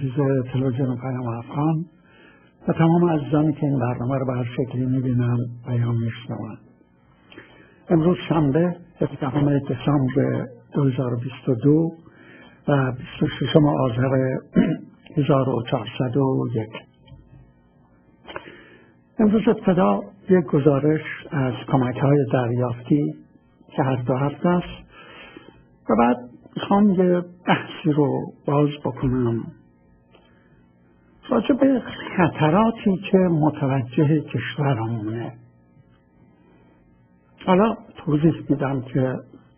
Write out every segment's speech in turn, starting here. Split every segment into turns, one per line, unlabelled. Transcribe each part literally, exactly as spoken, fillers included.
عزیز تلویزیون پیام افغان و تمام عزیزانی که این برنامه رو به هر شکلی میبینن و یا میشنون. امروز شنبه هفدهم دسامبر دو هزار و بیست و دو و بیست و ششم آذر هزار و چهارصد و یک. امروز ابتدا یک گزارش از کمک‌های دریافتی که هر دو هفته است و بعد میخوام یه بحثی رو باز بکنم راجع به خطراتی که متوجه کشورمونه. حالا توضیح میدم که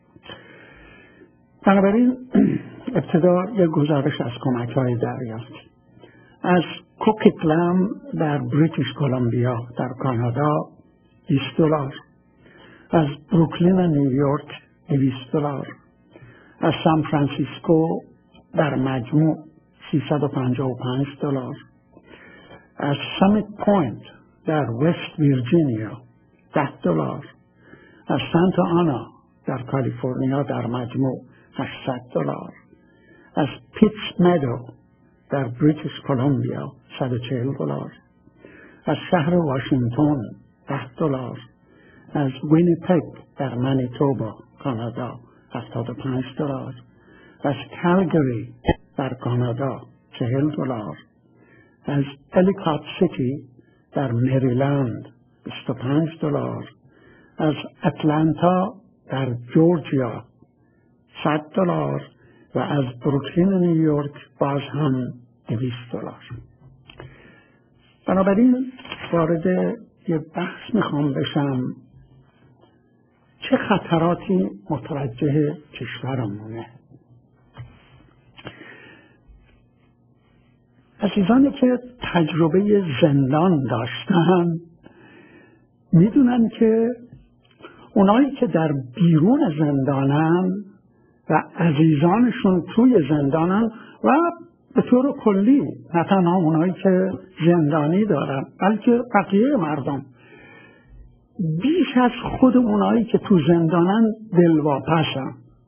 بنابراین ابتدا یک گزارش از کمک‌های دریافتی از کوکیتلند در بریتیش کلمبیا در کانادا بیست دلار، از بروکلین نیویورک دویست دلار، از سان فرانسیسکو در مجموع سیصد و پنجاه و پنج دلار، از سامیت پوینت در وست ویرجینیا ده دلار، از سانتا آنا در کالیفرنیا در مجموع هشتصد دلار، از پیتس مدو در بریتیش کلمبیا صد و چهل دلار، از شهر واشنگتن ده دلار، از وینیپگ در منیتوبا کانادا هفتاد و پنج دلار، از کالگری در کانادا چهل دلار، از الیکات سیتی در مریلند بیست و پنج دلار، از اتلانتا در جورجیا صد دلار و از بروکلین نیویورک باز هم دویست دلار. بنابراین وارد یه بحث میخوام بشم چه خطراتی متوجه کشورمونه. عزیزانی که تجربه زندان داشتن میدونن که اونایی که در بیرون زندانن و عزیزانشون توی زندانن و به طور کلی نه تنها اونایی که زندانی دارن بلکه بقیه مردم بیش از خود اونایی که تو زندانن دلواپسن.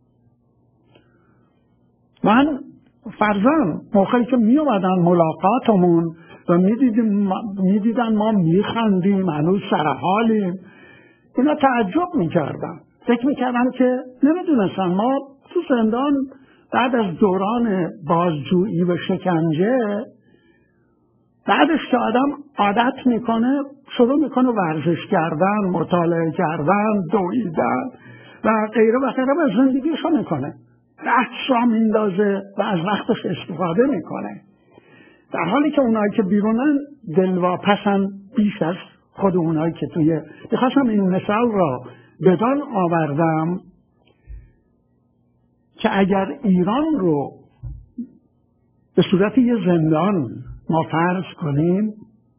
من فرضاً موقعی که می اومدن ملاقاتمون و می دیدن ما می خندیم هنوز سرحالیم اینا تعجب می کردن، فکر می کردن که نمیدونستن ما تو زندان بعد از دوران بازجویی و شکنجه بعدش که آدم عادت میکنه شروع میکنه ورزش کردن، مطالعه کردن، دویدن و غیره و غیره و زندگیشو میکنه، رقص را میندازه و از وقتش استفاده میکنه، در حالی که اونایی که بیرونن دلواپسن بیش از خود اونایی که توی. میخواستم این مثال را بدان آوردم که اگر ایران رو به صورت یه زندان ما فرض کنیم،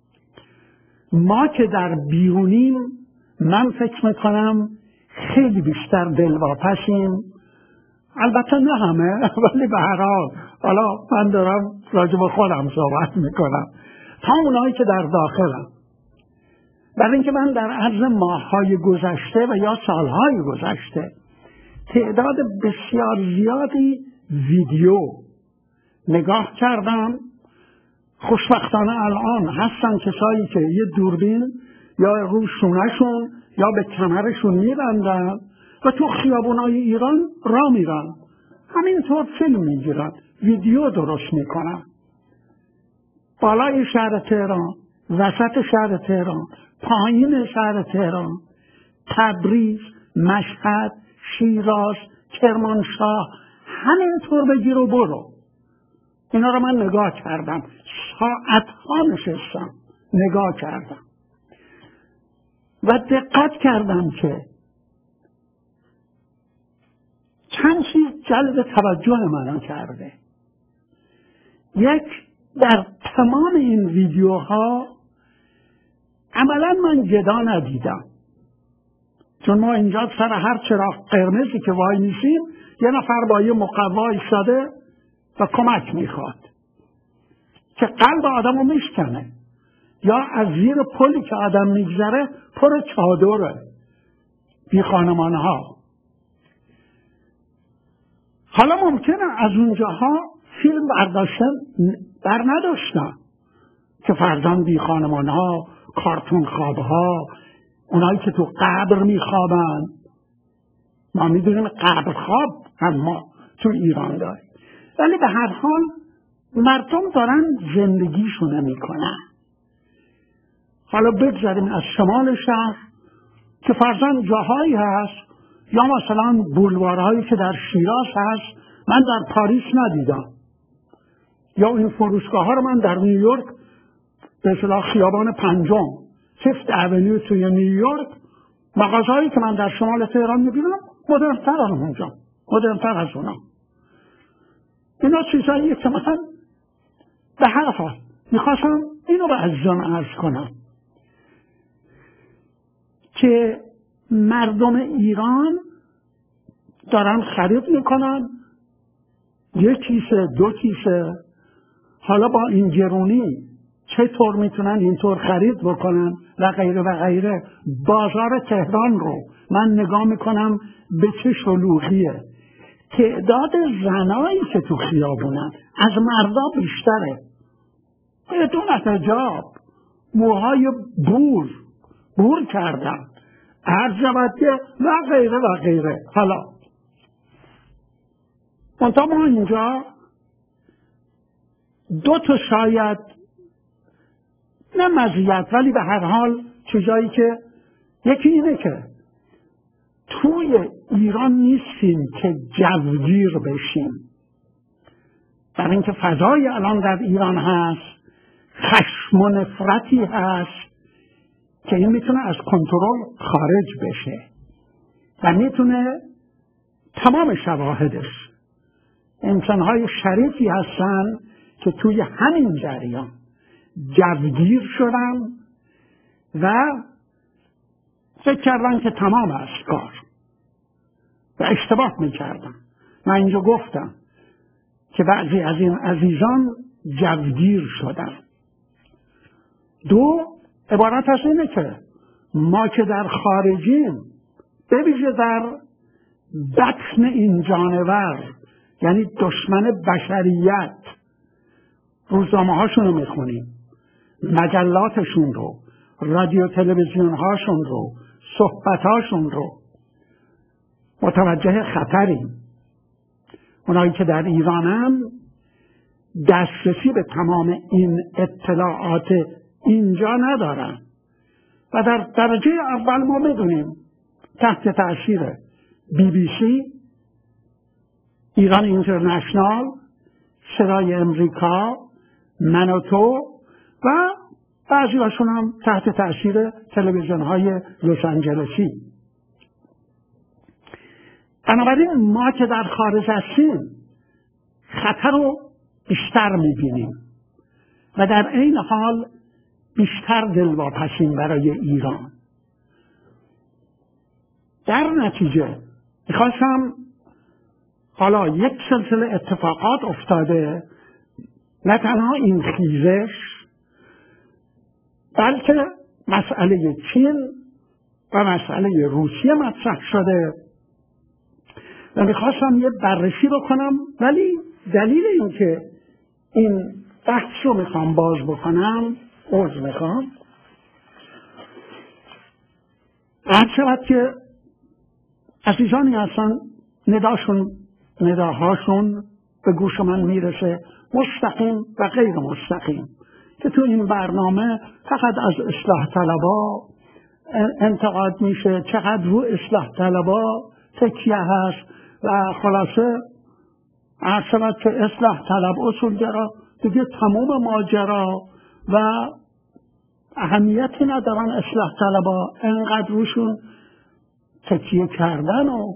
ما که در بیرونیم من فکر میکنم خیلی بیشتر دلواپسیم. البته نه همه ولی به هر حال حالا من دارم راجع به خودم صحبت میکنم تا اونایی که در داخلم. برای اینکه من در عرض ماه‌های گذشته و یا سال‌های گذشته تعداد بسیار زیادی ویدیو نگاه کردم. خوشبختانه الان هستن کسایی که یه دوربین یا روی شونه‌شون یا به کمرشون میبندن و تو خیابونای ایران راه میرن، همینطور فیلم میگیرن، ویدیو درست میکنن. بالای شهر تهران، وسط شهر تهران، پایین شهر تهران، تبریز، مشهد، شیراز، کرمانشاه، همینطور بگیر و برو. اینا رو من نگاه کردم، ساعتها نشستم نگاه کردم و دقت کردم که چند چیز جلب توجه منو کرده. یک، در تمام این ویدیوها عملا من گدا ندیدم، چون ما اینجا سر هر چراغ قرمزی که وای میسیم یه نفر با یه مقوا ایستاده و کمک میخواد که قلب آدمو میشکنه، یا از زیر پلی که آدم میگذره پر چادره بی خانمانها. حالا ممکنه از اونجاها فیلم برداشتن بر نداشتن که فرزند بی خانمان ها، کارتون خواب ها، اونایی که تو قبر میخوابن، ما میدونیم قبر خواب هم ما تو ایران داریم، ولی به هر حال مردم دارن زندگیشونه میکنن. حالا بگذاریم از شمال شهر که فرزند جاهایی هست، یا مثلا بولوارهایی که در شیراز هست من در پاریس ندیدم، یا این فروشگاه ها رو من در نیویورک به اصطلاح خیابان پنجم فیفت اونیو توی نیویورک، مغازهایی که من در شمال تهران میبینم مدرن‌تر از اونجا، مدرن‌تر از اونا. اینا چیزاییه که مثلا به هر حال میخواستم اینو به عزیزان عرض کنم که مردم ایران دارن خرید میکنن یک کیسه دو کیسه، حالا با این گرونی چطور میتونن اینطور خرید بکنن و غیره و غیره. بازار تهران رو من نگاه میکنم به چه شلوغیه، تعداد زنایی که تو خیابونن از مردا بیشتره، بدون حجاب، موهای بور بور کردن، عرضبته و غیره و غیره. حالا منطقه ما اینجا دو تا شاید نه مزیت ولی به هر حال چیزایی که یکی اینه که توی ایران نیستیم که جوگیر بشیم، برای اینکه فضای الان در ایران هست خشم و نفرتی هست که این میتونه از کنترل خارج بشه و میتونه تمام شواهدش انسانهای شریفی هستن که توی همین جریان جوگیر شدن و فکر کردن که تمام است کار و اشتباه میکردن. من اینجا گفتم که بعضی از این عزیزان جوگیر شدن. دو، عبارت از اینه که ما که در خارجیم، به ویژه در بطن این جانور، یعنی دشمن بشریت، روزنامه هاشون رو میخونیم، مجلاتشون رو، رادیو تلویزیون هاشون رو، صحبت هاشون رو، متوجه خطریم. اونایی که در ایرانن دسترسی به تمام این اطلاعات اینجا ندارن و در درجه اول ما میدونیم تحت تأثیر بی بی سی، ایران اینترنشنال، صدای امریکا، من و تو و بعضی هاشون هم تحت تأثیر تلویزیون های لس آنجلسی. بنابراین ما که در خارج هستیم خطر رو بیشتر میبینیم و در این حال بیشتر دلواپسیم برای ایران. در نتیجه میخواستم، حالا یک سلسله اتفاقات افتاده، نه تنها این خیزش بلکه مسئله چین و مسئله روسیه مطرح شده و میخواستم یه بررسی بکنم، ولی دلیل این که این بحث رو میخوام باز بکنم، عرض میخوام هر شود که عزیزانی هستن نداشون نداهاشون به گوش من میرسه، مستقیم و غیر مستقیم، که تو این برنامه فقط از اصلاح طلبا انتقاد میشه، چقدر رو اصلاح طلبا تکیه هست و خلاصه هر شود که اصلاح طلب اصولگرا دیگه تمام ماجرا و اهمیتی ندارن، اصلاح طلبا انقدر روشون تکیه کردن. و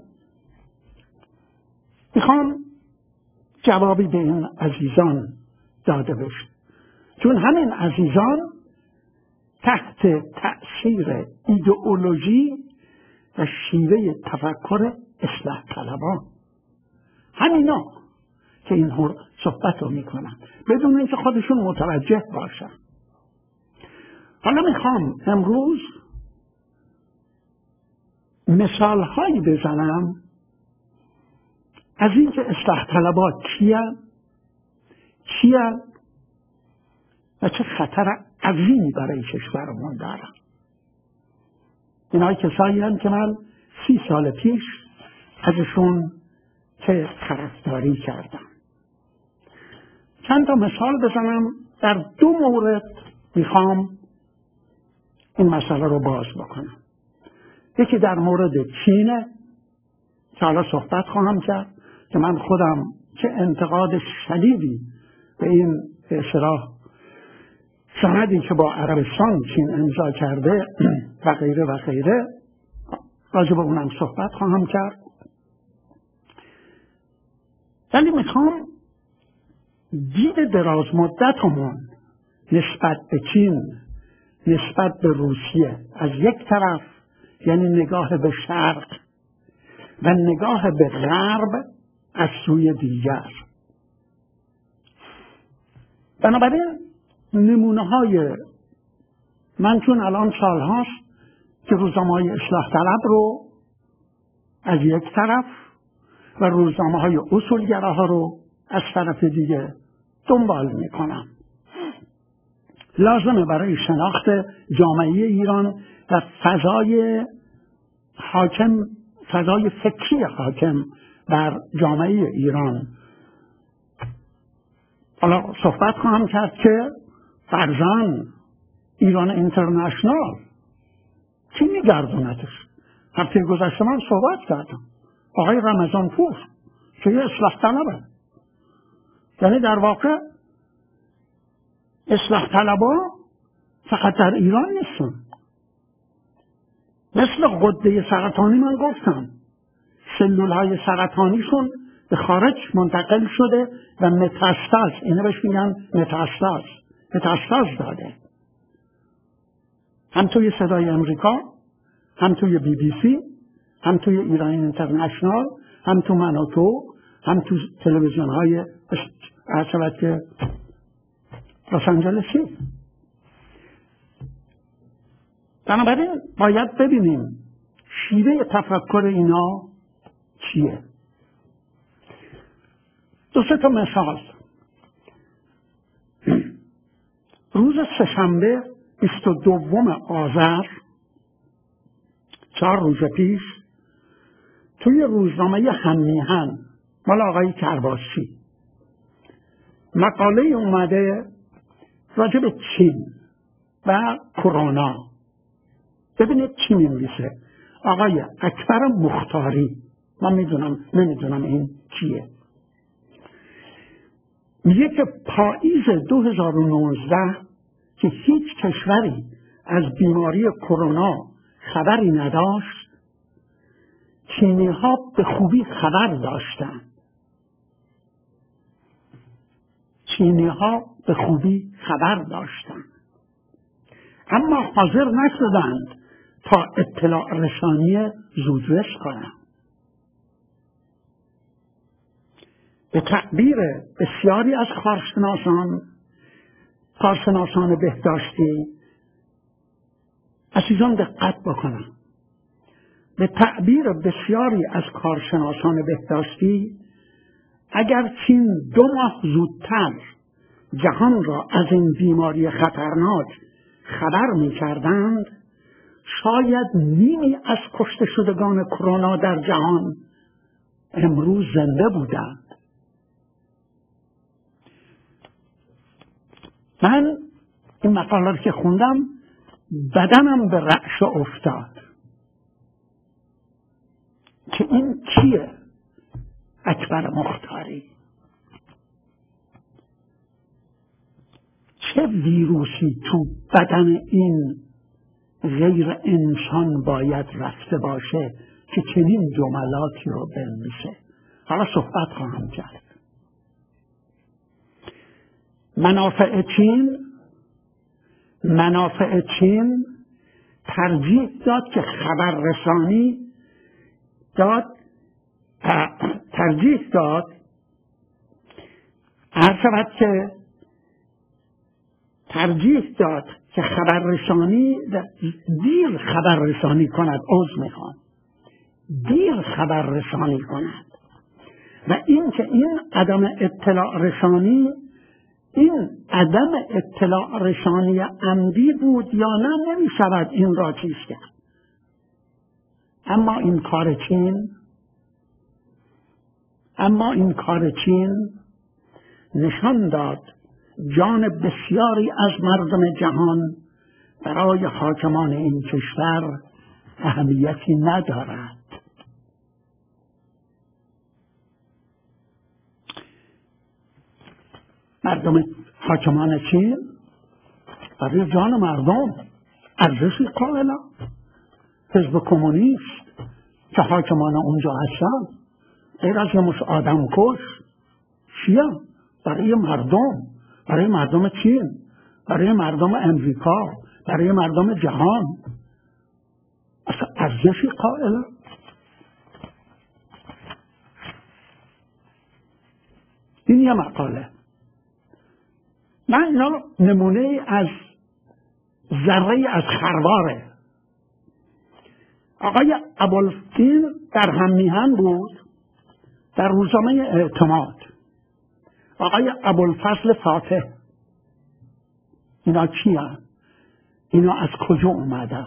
میخوام جوابی به این عزیزان داده بشه، چون همین عزیزان تحت تأثیر ایدئولوژی و شیوه تفکر اصلاح طلبان، همینا که این صحبت رو میکنن بدون اینکه خودشون متوجه باشن. حالا میخوام امروز مثال هایی بزنم از اینکه اصلاح طلبات کیان کیان و چه خطر عظیمی برای کشورمون دارن. اینای کسایی هم که من سی سال پیش ازشون که طرفداری کردم. چند تا مثال بزنم. در دو مورد میخوام این مسئله رو باز بکنم. یکی در مورد چینه که حالا صحبت خواهم کرد که من خودم چه انتقاد شدیدی به این به اصطلاح سندی که با عربستان چین امضا کرده و غیره و غیره راجع به اونم صحبت خواهم کرد. ولی میخوام دید دراز مدتمون نسبت به چین، نسبت به روسیه از یک طرف، یعنی نگاه به شرق و نگاه به غرب از سوی دیگر. بنابراین نمونه های من چون الان سال هاست که روزنامه های اصلاح طلب رو از یک طرف و روزنامه های اصولگراها رو از طرف دیگه دنبال میکنم. لازمه برای شناخت جامعه ایران و فضای حاکم، فضای فکری حاکم بر جامعه ایران. حالا صحبت خواهم کرد که فرزن ایران اینترنشنال کی میگردونتش؟ هفته گذشته من صحبت کردم آقای رمضان پور که یه اصلاح طلبه. یعنی در واقع اصلاح طلبا فقط در ایران نیستن. مثل غده سرطانی من گفتم سلول های سرطانیشون به خارج منتقل شده و متاستاز، اینه بهش میگن متاستاز، متاستاز داده. هم توی صدای امریکا، هم توی بی بی سی، هم توی ایران اینترنشنال، هم تو من و تو، هم تو تلویزیون های اصلت که لس آنجلسی. بنابراین باید ببینیم شیوه تفکر اینا چیه. دو سه تا مثال. روز سه‌شنبه بیست و دوم آذر چهار روز پیش توی روزنامه هم‌میهن مال آقای کرباسی مقاله اومده راجع به چین و کرونا. ببینید چی می‌نویسه آقای اکبر مختاری. من میدونم نمیدونم این کیه. میگه که پاییز دو هزار و نوزده که هیچ کشوری از بیماری کرونا خبری نداشت، چینی ها به خوبی خبر داشتند. چینی ها به خوبی خبر داشتند اما حاضر نشدند تا اطلاع رسانی زودرس کنند. به تعبیر بسیاری از کارشناسان کارشناسان بهداشتی، عزیزان دقت بکنن، به تعبیر بسیاری از کارشناسان بهداشتی اگر چین دو ماه زودتر جهان را از این بیماری خطرناک خبر می کردند، شاید نیمی از کشته شدگان کرونا در جهان امروز زنده بودند. من این مقاله رو که خوندم بدنم به رعشه افتاد که این کیه؟ اکبر مختاری. چه ویروسی تو بدن این غیر انسان باید رفته باشه که چنین جملاتی رو بنویسه؟ حالا صحبت خواهم کرد. منافع چین منافع چین ترجیح داد که خبررسانی داد ترجیح داد هر شود که ترجیح داد که خبررسانی دیر خبررسانی کند عذر میخوام دیر خبررسانی کند و این که این عدم اطلاع رسانی این عدم اطلاع رسانی عمدی بود یا نه نمی شود این را چیز کرد. اما این کار چین اما این کار چین نشان داد جان بسیاری از مردم جهان برای حاکمان این کشور اهمیتی ندارد. مردم حاکمان چین برای جان مردم ارزشی قائلند. حزب کمونیست که حاکمان اونجا هستن غیر از یه مش آدم کش چیه؟ برای مردم، برای مردم چین، برای مردم امریکا، برای مردم جهان اصلا ارزشی قائلند. این یه مقاله. من اینا نمونه از ذره از خرواره. آقای ابوالفضل در هممیهن بود در روزنامه اعتماد. آقای ابوالفضل فاتح اینا کیان؟ اینا از کجا اومدن؟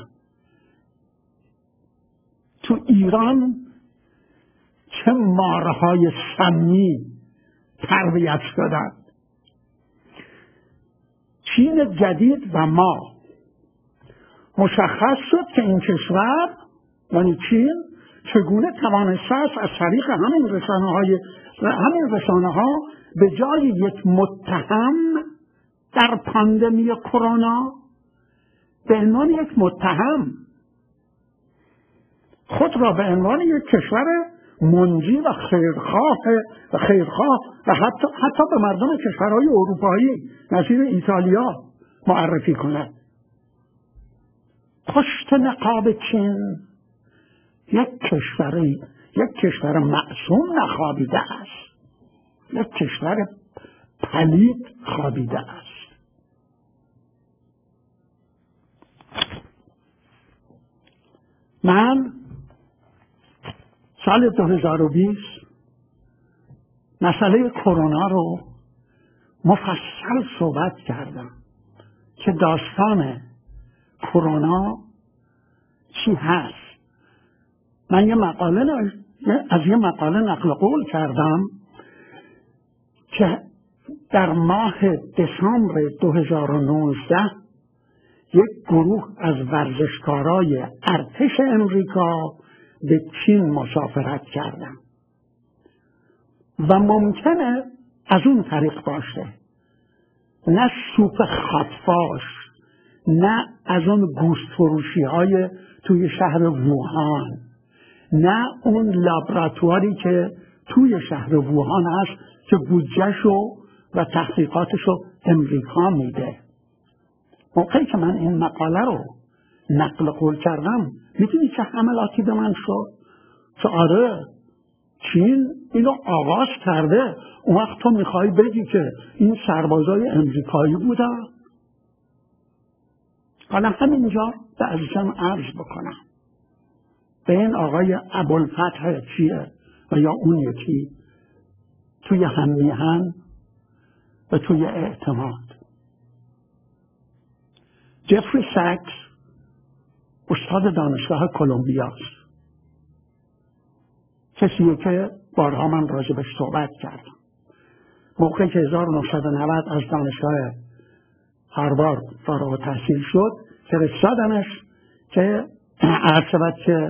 تو ایران چه مارهای سمی تربیت شدن؟ چین جدید و ما مشخص شد که این کشور یعنی چین چگونه توانسته است از طریق همین رسانه های همین رسانه ها به جای یک متهم در پاندمی کرونا به عنوان یک متهم خود را به عنوان یک کشور منجی و خیرخواه و خیرخواه و حتی حتی به مردم کشورهای اروپایی نظیر ایتالیا معرفی کند. پشت نقاب چین یک کشوری یک کشور معصوم نخوابیده است، یک کشور پلید خوابیده است. من سال دو هزار و بیست مسئله کرونا رو مفصل صحبت کردم که داستان کرونا چی هست. من یه مقاله از یه مقاله نقل قول کردم که در ماه دسامبر دو هزار و نوزده یک گروه از ورزشکارای ارتش امریکا به چین مسافرت کردن و ممکنه از اون طریق باشه، نه سوپ خطفاش، نه از اون گوشت فروشی های توی شهر ووهان، نه اون لابراتواری که توی شهر ووهان هست که بودجهشو و تحقیقاتشو امریکا میده. موقعی که من این مقاله رو نقل قول کردم میدونی چه حملاتی به من شد؟ که آره چین اینو آغاز کرده، اون وقت تو میخوای بگی که این سربازای امریکایی بودن؟ حالا همینجا به عزیزم عرض بکنم به این آقای ابوالفتح چیه و یا اون یکی توی هممیهن و توی اعتماد. جفری ساکس استاد دانشگاه کلمبیا است، کسیه که بارها من راجبش صحبت کردم. موقعی که هزار و نهصد و نود از دانشگاه هاروارد فارغ التحصیل شد فرستادنش که عرض شود که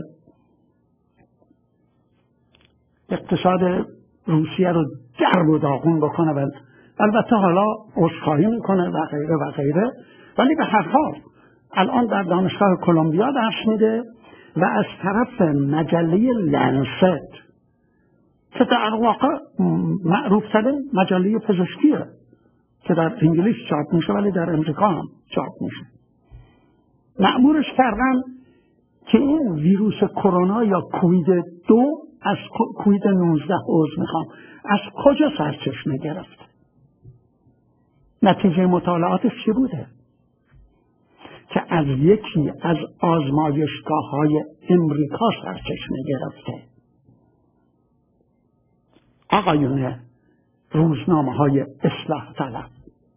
اقتصاد روسیه رو درب و داغون بکنه و البته حالا عذرخواهی میکنه و غیره و غیره، ولی به هر حال الان در دانشگاه کلمبیا درس میده و از طرف مجله لنست که در واقع معروف ترین مجله پزشکیه که در انگلیس چاپ میشه ولی در امریکا هم چاپ میشه، مأمورش کردن که این ویروس کرونا یا کووید دو از کووید نوزده عوض میخوام از کجا سرچشمه گرفت. نتیجه مطالعاتش چی بوده؟ که از یکی از آزمایشگاه های امریکا سرچشمه گرفته. آقایون روزنامه های اصلاح طلب،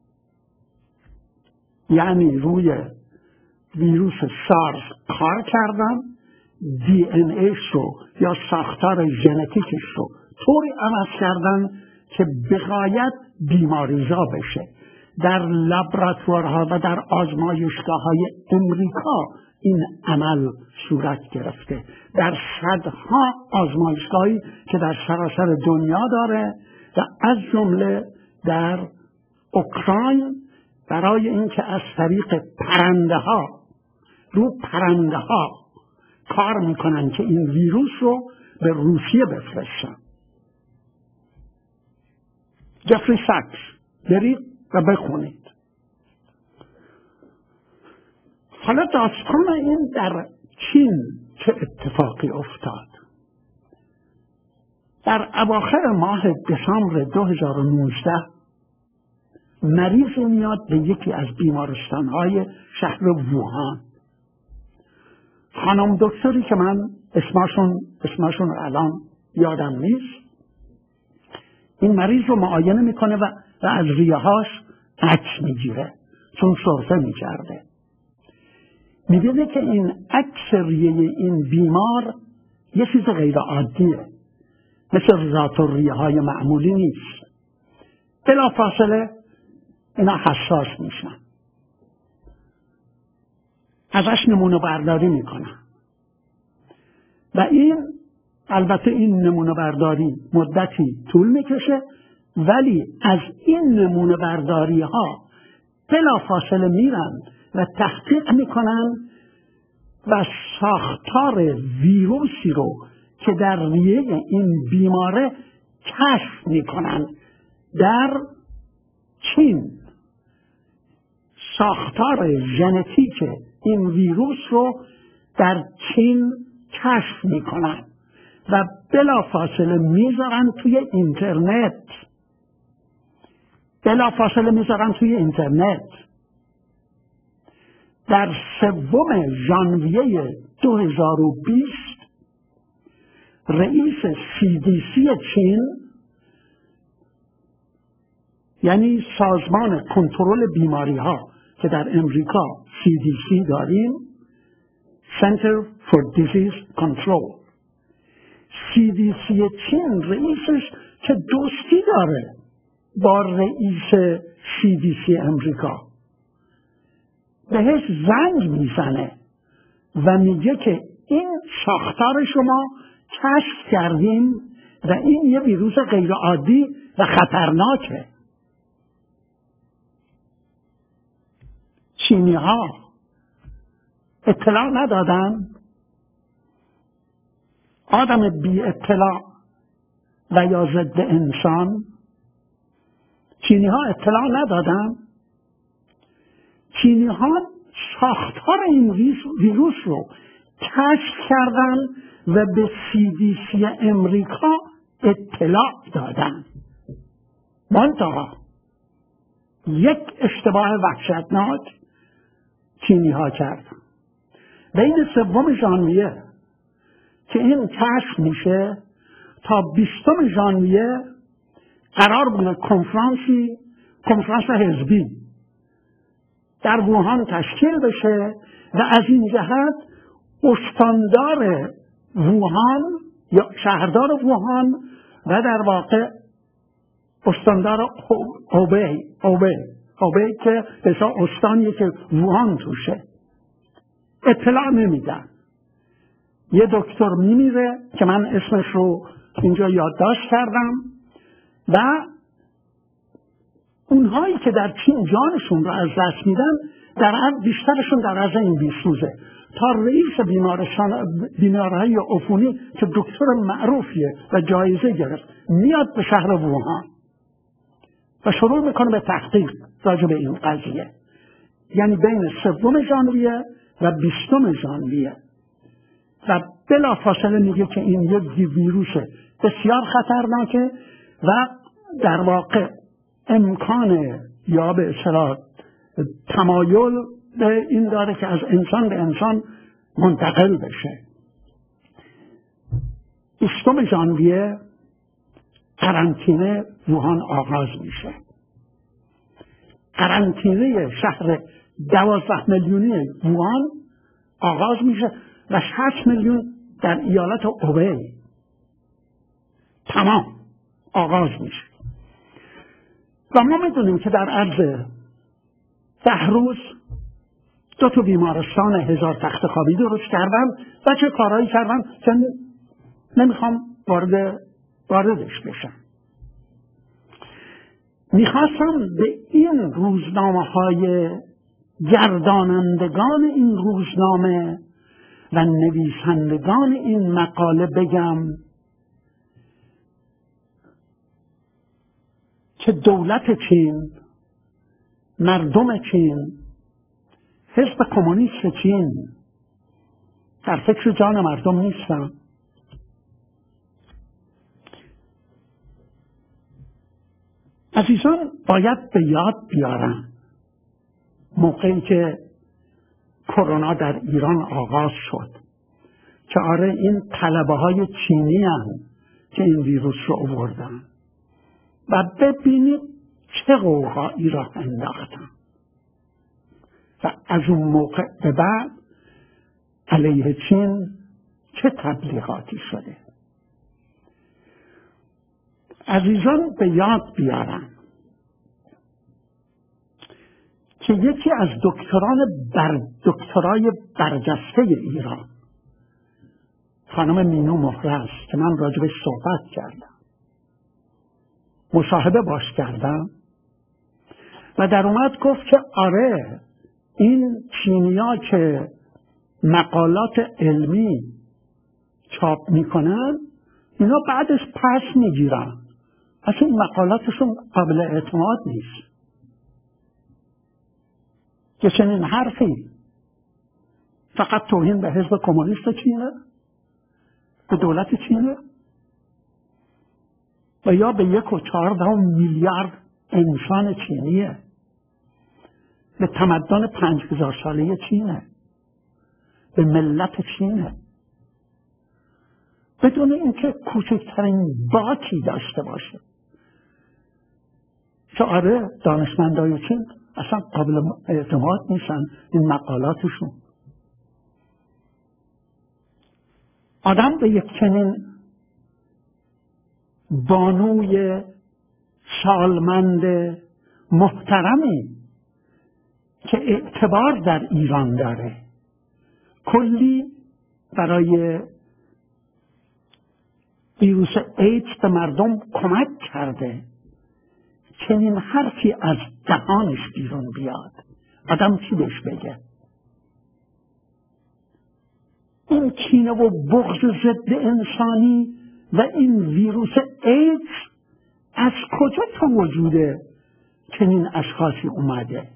یعنی روی ویروس سارس کار کردن، دی ان ایش رو یا ساختار ژنتیکش رو طوری عوض کردن که بغایت بیماریزا بشه. در لابراتوارها و در آزمایشگاه‌های امریکا این عمل صورت گرفته، در صدها آزمایشگاهی که در سراسر دنیا داره و از جمله در اوکراین، برای اینکه از طریق پرنده ها رو پرنده ها کار میکنن که این ویروس رو به روسیه بفرستن. جفری ساکس، برید و بخونید. حالا داستان این در چین چه اتفاقی افتاد؟ در اواخر ماه دسامبر دو هزار و نوزده مریضی میاد به یکی از بیمارستانهای شهر ووهان. خانم دکتری که من اسمشون اسمشون الان یادم نیست، این مریض رو معاینه میکنه و, و از ریه‌هاش عکس میگیره، چون سرفه میکرده. میبینه که این عکس ریه این بیمار یه چیز غیر عادیه، مثل ذات ریه‌های معمولی نیست. بلافاصله اینا حساس میشن، ازش نمونه برداری میکنن و این البته این نمونه برداری مدتی طول میکشه، ولی از این نمونه برداری ها بلافاصله میرن و تحقیق میکنن و ساختار ویروسی رو که در ریه این بیماره کشف میکنن. در چین ساختار ژنتیک این ویروس رو در چین کشف میکنن و بلافاصله میذارن توی اینترنت بلافاصله میذارن توی اینترنت در سوم ژانویه دو هزار و بیست رئیس سی دی سی چین، یعنی سازمان کنترل بیماری ها که در امریکا سی دی سی داریم، Center for Disease Control، سی دی سی چین رئیسش که دوستی داره با رئیس سی دی سی امریکا، بهش زنگ میزنه و میگه که این ساختار شما کشف کردیم و این یه ویروس غیر عادی و خطرناکه. چینی ها اطلاع ندادن، آدم بی اطلاع و یا ضد انسان، چینی ها اطلاع ندادن. چینی ها ساختار این ویروس رو کشف کردن و به سی دی سی امریکا اطلاع دادن. منتها یک اشتباه وحشتناک چینی ها کردن. بین سوم ژانویه که این کشف میشه تا بیستم ژانویه قرار بود کنفرانسی کنفرانس حزبی در ووهان تشکیل بشه و از این جهت استاندار ووهان یا شهردار ووهان و در واقع استاندار هوبی هوبی هوبی که بسا استانی که ووهان توشه اطلاع نمیدن. یه دکتر میمیره که من اسمش رو اینجا یادداشت کردم و اونهایی که در چین جانشون رو از دست میدن در عرض بیشترشون در عرض این بیسوزه. تا رئیس بیمارستان بیماریهای عفونی که دکتر معروفیه و جایزه گرفت میاد به شهر ووهان و شروع میکنه به تحقیق راجع به این قضیه، یعنی بین سوم ژانویه و بیستم ژانویه، و بلافاصله میگه که این یک ویروس بسیار خطرناکه و در واقع امکان یا به اصطلاح تمایل به این داره که از انسان به انسان منتقل بشه. بیستم ژانویه قرنطینه ووهان آغاز میشه. قرنطینه شهر دوازده میلیونی ووهان آغاز میشه و شش میلیون در ایالت اوبی تمام آغاز میشه. و ما میدونیم که در عرض ده روز دو تا بیمارستان هزار تخت خوابی درست کردن و چه کارهایی کردن که نمیخوام وارد واردش بشم. میخواستم به این روزنامه های گردانندگان این روزنامه و نویسندگان این مقاله بگم که دولت چین، مردم چین، حزب کمونیست چین در فکر جان مردم نیستن. عزیزان باید به یاد بیارن موقعی که کرونا در ایران آغاز شد که آره این طلبه های چینی هستند که این ویروس رو آوردن و ببینید چه قوقایی را انداختن و از اون موقع به بعد علیه چین چه تبلیغاتی شده. عزیزان به یاد بیارم که یکی از دکتران بر دکترای برجسته ایران خانم مینو مهره است که من راجبش صحبت کردم، مصاحبه باش کردم و در اومد گفت که آره این چینی‌ها که مقالات علمی چاپ میکنن اینا بعدش پس میگیرن، اصلا این مقالاتشون قابل اعتماد نیست. که چنین حرفی فقط توهین به حزب کمونیست چینه، به دولت چینه و یا به یک و چهارده میلیارد انسان چینیه، به تمدن پنج هزار ساله چینه، به ملت چینه، بدون اینکه کوچکترین باکی داشته باشه. که آره دانشمندای چین اصلا قابل اعتماد نیستن این مقالاتشون. آدم به یک چنین بانوی سالمند محترمی که اعتبار در ایران داره، کلی برای ویروس ایدز به مردم کمک کرده، چنین حرفی از دهانش بیرون بیاد، آدم چی بهش بگه؟ این کینه و بغض ضد انسانی و این ویروس ایدز از کجا تو وجوده چنین اشخاصی اومده؟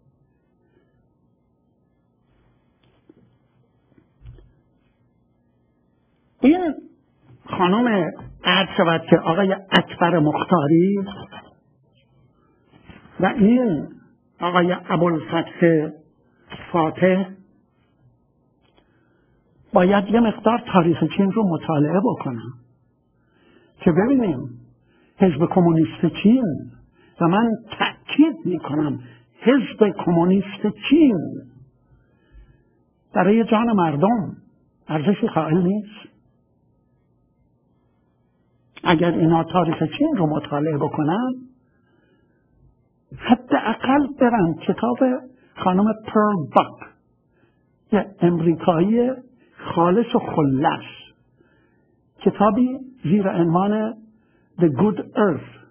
این خانم عرض شود که آقای اکبر مختاری و این آقای ابوالفتح فاتح باید یه مقدار تاریخ چین رو مطالعه بکنم که ببینیم حزب کمونیست چین، و من تأکید میکنم حزب کمونیست چین برای جان مردم ارزشی قائل نیست. اگر اینا تاریخ چین رو مطالعه بکنن حداقل برن کتاب خانم پرل باک، یه امریکایی خالص و خلص، کتابی زیر عنوان The Good Earth،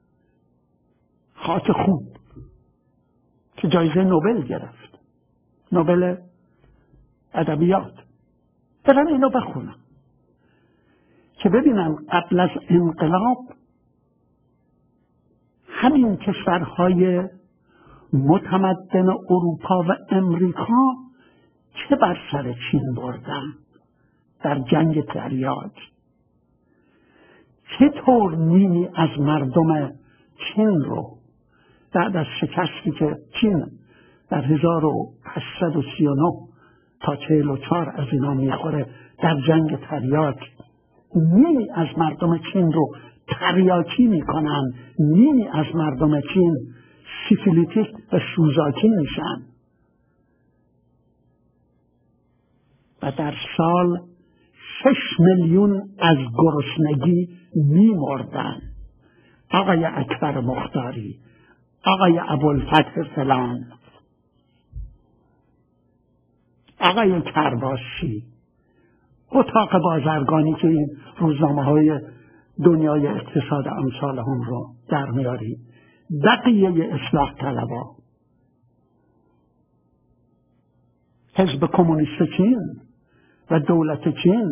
خاک خوب، که جایزه نوبل گرفت، نوبل ادبیات، برن اینو بخونن که ببینن قبل از انقلاب همین کشورهای متمدن اروپا و امریکا چه بر سر چین بردن در جنگ تریاک، چطور نیمی از مردم چین رو بعد از شکستی که چین در هزار و هشتصد و سی و نه تا چهل و چهار از اینا میخوره در جنگ تریاک، نیمی از مردم چین رو تریاکی میکنن، نیمی از مردم چین سیفیلیتیک و سوزاکی میشن. و در سال شش میلیون از گرسنگی می مردن. آقای اکبر مختاری، آقای ابوالفتح فلان، آقای کرباسی، اتاق بازرگانی که این روزنامه های دنیای اقتصاد امثال هم رو در میاری، بقیه اصلاح طلبا، حزب کمونیست چین و دولت چین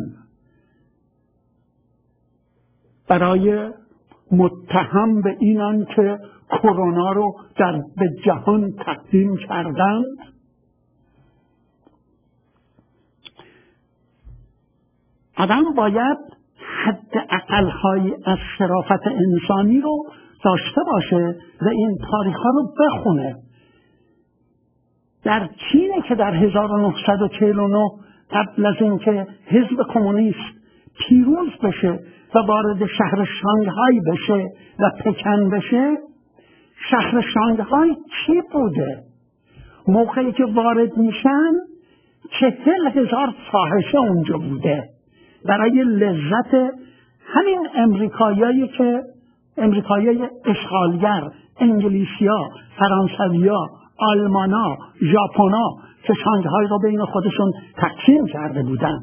برای متهم به اینان که کرونا رو در به جهان تقدیم کردند آدم باید حد اقل‌های از شرافت انسانی رو داشته باشه و این تاریخ ها رو بخونه. در چینه که در هزار و نهصد و چهل و نه قبل از اینکه حزب کمونیست پیروز بشه و وارد شهر شانگهای بشه و پکن بشه، شهر شانگهای چی بوده؟ موقعی که وارد میشن چهل هزار فاحشه اونجا بوده برای لذت همین امریکایایی که امریکایی اشغالگر، انگلیسیا، فرانسویا، آلمانا، ژاپنا که شانگهای رو بین خودشون تقسیم کرده بودن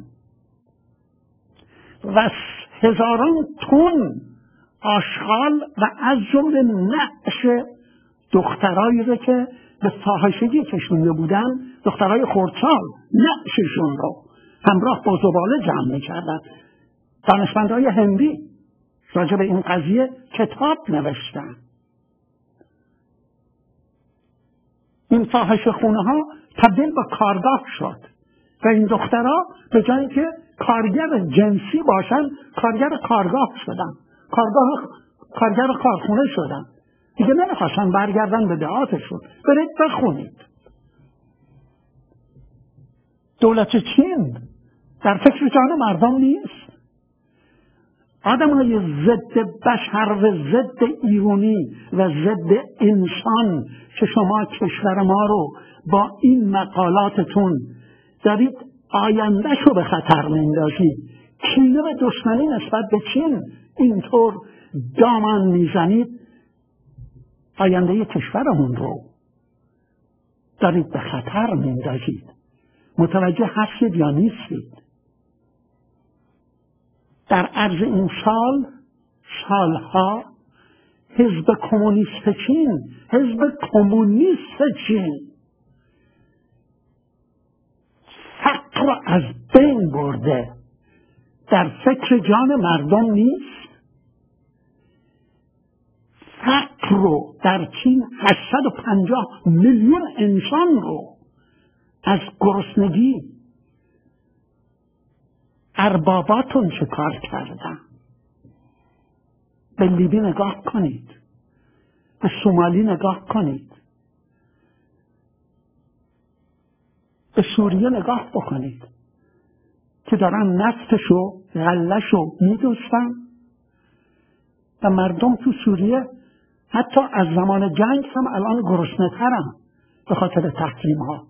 و هزاران تن آشغال و از جمله نعش دخترایی رو که به فاحشگی کشونده بودن، دخترای خردسال، نعششون رو همراه با زباله جمع می‌کردن. دانشمندای هندی راجع به این قضیه کتاب نوشتن. این فاحشه خونه ها تبدیل به کارگاه شد و این دخترها به جایی که کارگر جنسی باشن کارگر کارگاه شدن، کارگاه کارگر کارخونه شدن. دیگه نمیخواستن برگردن به دهاتشون. برید بخونید. دولت چین در فکر جان مردم نیست. آدمای ضد بشر و ضد ایرانی و ضد انسان که شما کشور ما رو با این مقالاتتون دارید آیندهشو به خطر میندازید، کینه و دشمنی نسبت به چین اینطور دامن میزنید، آینده کشورمون رو دارید به خطر میندازید. متوجه هستید یا نیستید؟ در عرض این سال سالها حزب کمونیست چین حزب کمونیست چین فقر رو از بین برده، در فکر جان مردم نیست. فقر رو در چین هشتصد و پنجاه میلیون انسان رو از گرسنگی ارباباتون چه کار کردن؟ به لیبی نگاه کنید، به سومالی نگاه کنید، به سوریه نگاه بکنید که دارن نفتشو غلهشو میدوستن و مردم تو سوریه حتی از زمان جنگ هم الان گرسنه ترن به خاطر تحریم ها.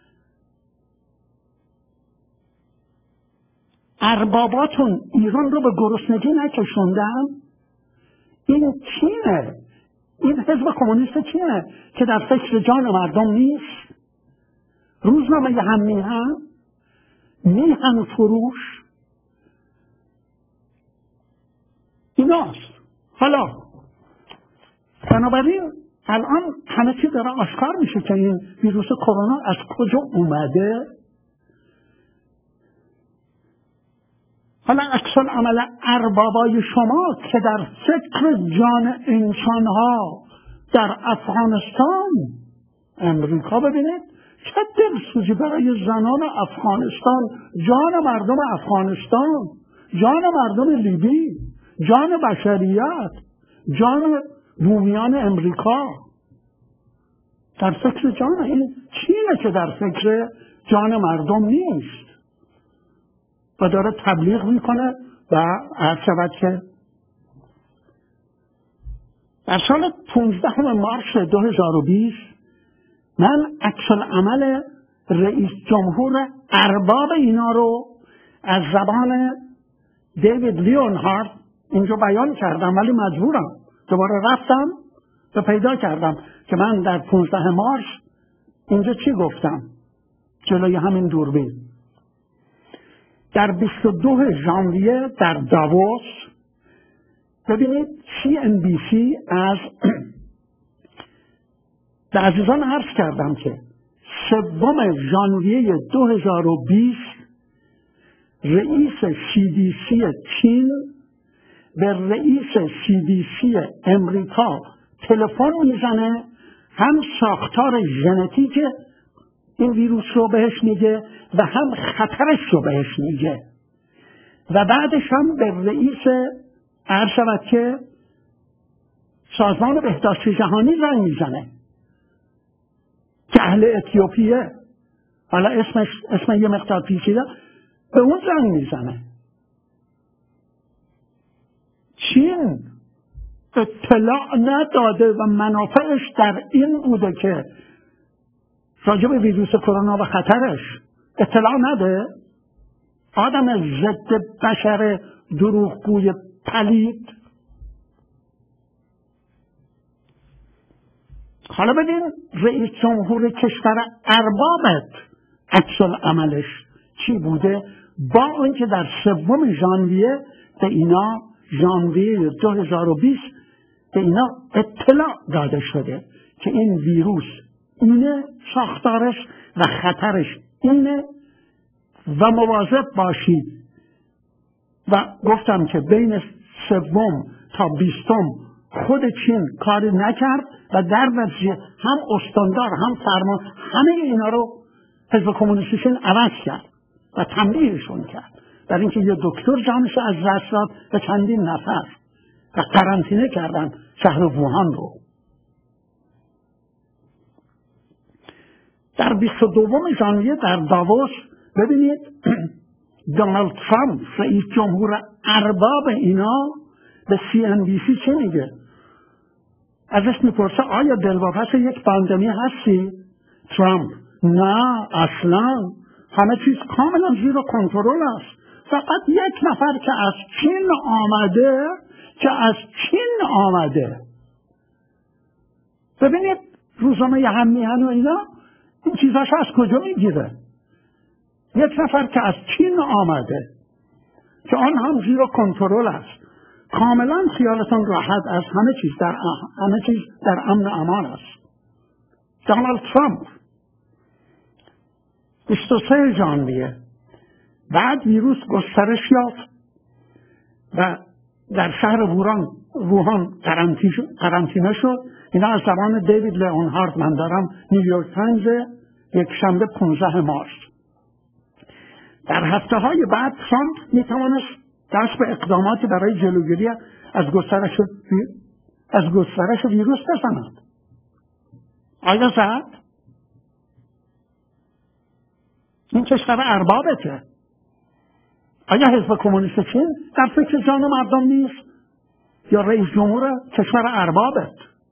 ارباباتون ایران رو به گرسنگی نکشوندن. این چینه، این حزب کمونیست چینه که در فکر جان مردم نیست. روزنامه هم میهن میهن فروش ایناست. حالا بنابراین الان همه چی داره آشکار میشه که این ویروس کرونا از کجا اومده. حالا عکس عمل اربابای شما که در فکر جان انسانها در افغانستان، امریکا، ببینید چه دلسوزی برای زنان افغانستان، جان مردم افغانستان، جان مردم لیبی، جان بشریت، جان بومیان امریکا، در فکر جان این چینه که در فکر جان مردم نیست و داره تبلیغ میکنه. و عرض شود که در سال پانزدهم مارس دو هزار و بیست من عکس العمل رئیس جمهور ارباب اینا رو از زبان دیوید لیونهارد اینجا بیان کردم، ولی مجبورم دوباره رفتم و پیدا کردم که من در پانزده مارس اینجا چی گفتم جلوی همین دوربین. در بیست و دو ژانویه در داووس، ببینید سی ان بی سی از به عزیزان عرض کردم که سوم ژانویه دو هزار و بیست رئیس سی دی سی چین به رئیس سی دی سی امریکا تلفن میزنه، هم ساختار ژنتیک این ویروس رو بهش میگه و هم خطرش رو بهش میگه و بعدش هم به رئیس عرض شود که سازمان بهداشت جهانی زنگ میزنه که اهل اتیوپیه، حالا اسمش اسم یه مقدار پیچیده، به اون زنگ میزنه. چین اطلاع نداده و منافعش در این بوده که راجع به ویروس کرونا و خطرش اطلاع نده. آدم ضد بشر دروغگوی پلید. حالا ببین رئیس جمهور کشور اربابت عکس عملش چی بوده، با آنکه در سوم ژانویه به اینا ژانویه دو هزار و بیست به اینا اطلاع داده شده که این ویروس اینه، ساختارش و خطرش اینه و مواظب باشید. و گفتم که بین سوم تا بیستم خود چین کاری نکرد و در نتیجه هم استاندار هم فرمان همه اینا رو حزب کمونیست چین عوض کرد و تنبیهشون کرد در اینکه یه دکتر جانش از دست داد و چندین نفر و قرنطینه کردن شهر ووهان رو. در بیست و دوم ژانویه در داووس ببینید دونالد ترامپ رئیس جمهور ارباب اینا به سی ان بی سی چه میگه؟ ازش میپرسه آیا دلواپس یک پاندمی هستی؟ ترامپ نه اصلا، همه چیز کاملا زیر کنترل است، فقط یک نفر که از چین آمده که از چین آمده. ببینید روزنامه هم میهن و اینا این چیزاش از کجا میگیره؟ یک نفر که از چین آمده که آن هم زیر کنترل است، کاملا خیالتان راحت از همه چیز در همه چیز در امن و امان است. دونالد ترامپ بیست و سه ژانویه بعد ویروس گسترش یافت و در شهر ووهان ووهان قرنطینه شد. اینا از زبان دیوید لیونهارد من دارم، نیویورک تایمز، یک شنبه پانزده مارس. در هفته های بعد ترامپ می توانست دست به اقداماتی برای جلوگیری از گسترش از گسترش ویروس بزند. آیا زد؟ این کشور اربابته. آیا حزب کمونیست چین در فکر جان مردم نیست؟ یا رئیس جمهور کشور اربابت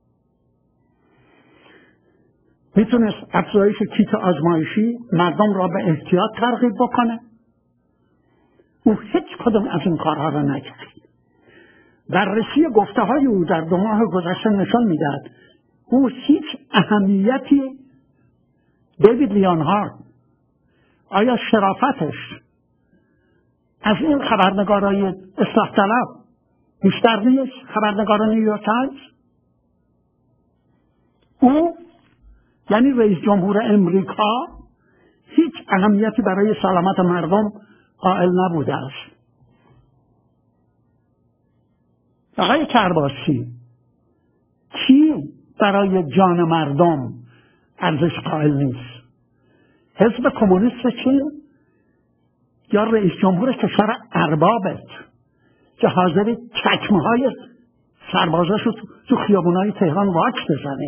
میتونست افزایش کیت آزمایشی مردم را به احتیاط ترغیب بکنه؟ او هیچ کدوم از این کارها را نکرد. بررسی گفته های او در دو ماه گذشته نشان میدهد او هیچ اهمیتی، دیوید لیونهارد، آیا شرافتش از این خبرنگارای اصلاح طلب بیشتر نیست؟ خبرنگار نیویورک تایمز. او یعنی رئیس جمهور امریکا هیچ اهمیتی برای سلامت مردم قائل نبوده است. آقای کرباسی، کی برای جان مردم ارزش قائل نیست؟ حزب کمونیست چین یا رئیس جمهور کشور اربابت که حاضری چکمه های سربازاشو تو خیابونای تهران واک بزنه؟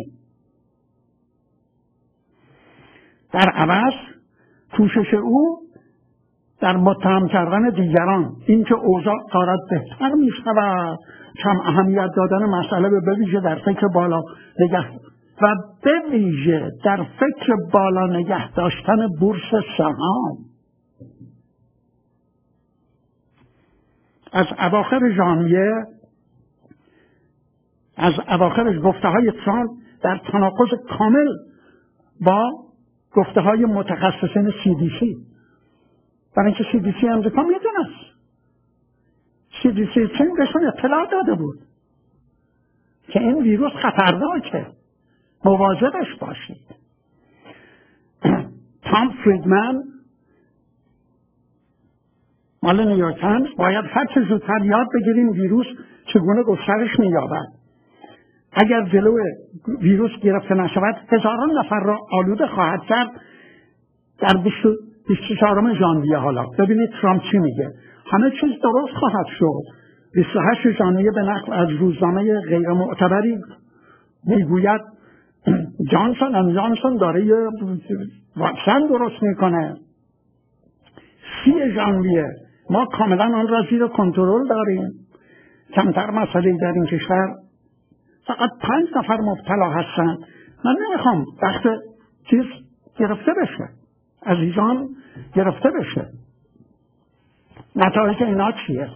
در عوض کوشش او در متهم کردن دیگران، اینکه اوضاع دارد بهتر می شود، کم اهمیت دادن مسئله به بویژه در فکر بالا نگه و به ویژه در فکر بالا نگه داشتن بورس سهام. از اواخر ژانویه از اواخر گفته های ترامپ در تناقض کامل با گفته های متخصصین سی دی سی، برای اینکه سی دی سی امریکا میدونست، سی دی سی چین بهشون اطلاع داده بود که این ویروس خطرناکه، مواظبش باشید. تام فریدمن مال نیویورک تایمز باید هر چه زودتر یاد بگیریم ویروس چگونه گسترش می‌یابد. اگر جلو ویروس گرفته نشود هزاران نفر را آلوده خواهد کرد. در بیست و چهارم ژانویه حالا ببینید ترامپ چی میگه. همه چیز درست خواهد شد. بیست و هشت ژانویه به نقل از روزنامه غیر معتبری میگوید جانسون اند جانسون داره یه واکسن درست میکنه. سی ژانویه ما کاملا آن را زیر کنترل داریم. کمتر مسئله در این کشور، فقط پنج نفر مبتلا هستند. من نمیخوام وقت چیز گرفته بشه، عزیزان گرفته بشه. نتایج اینا چیه؟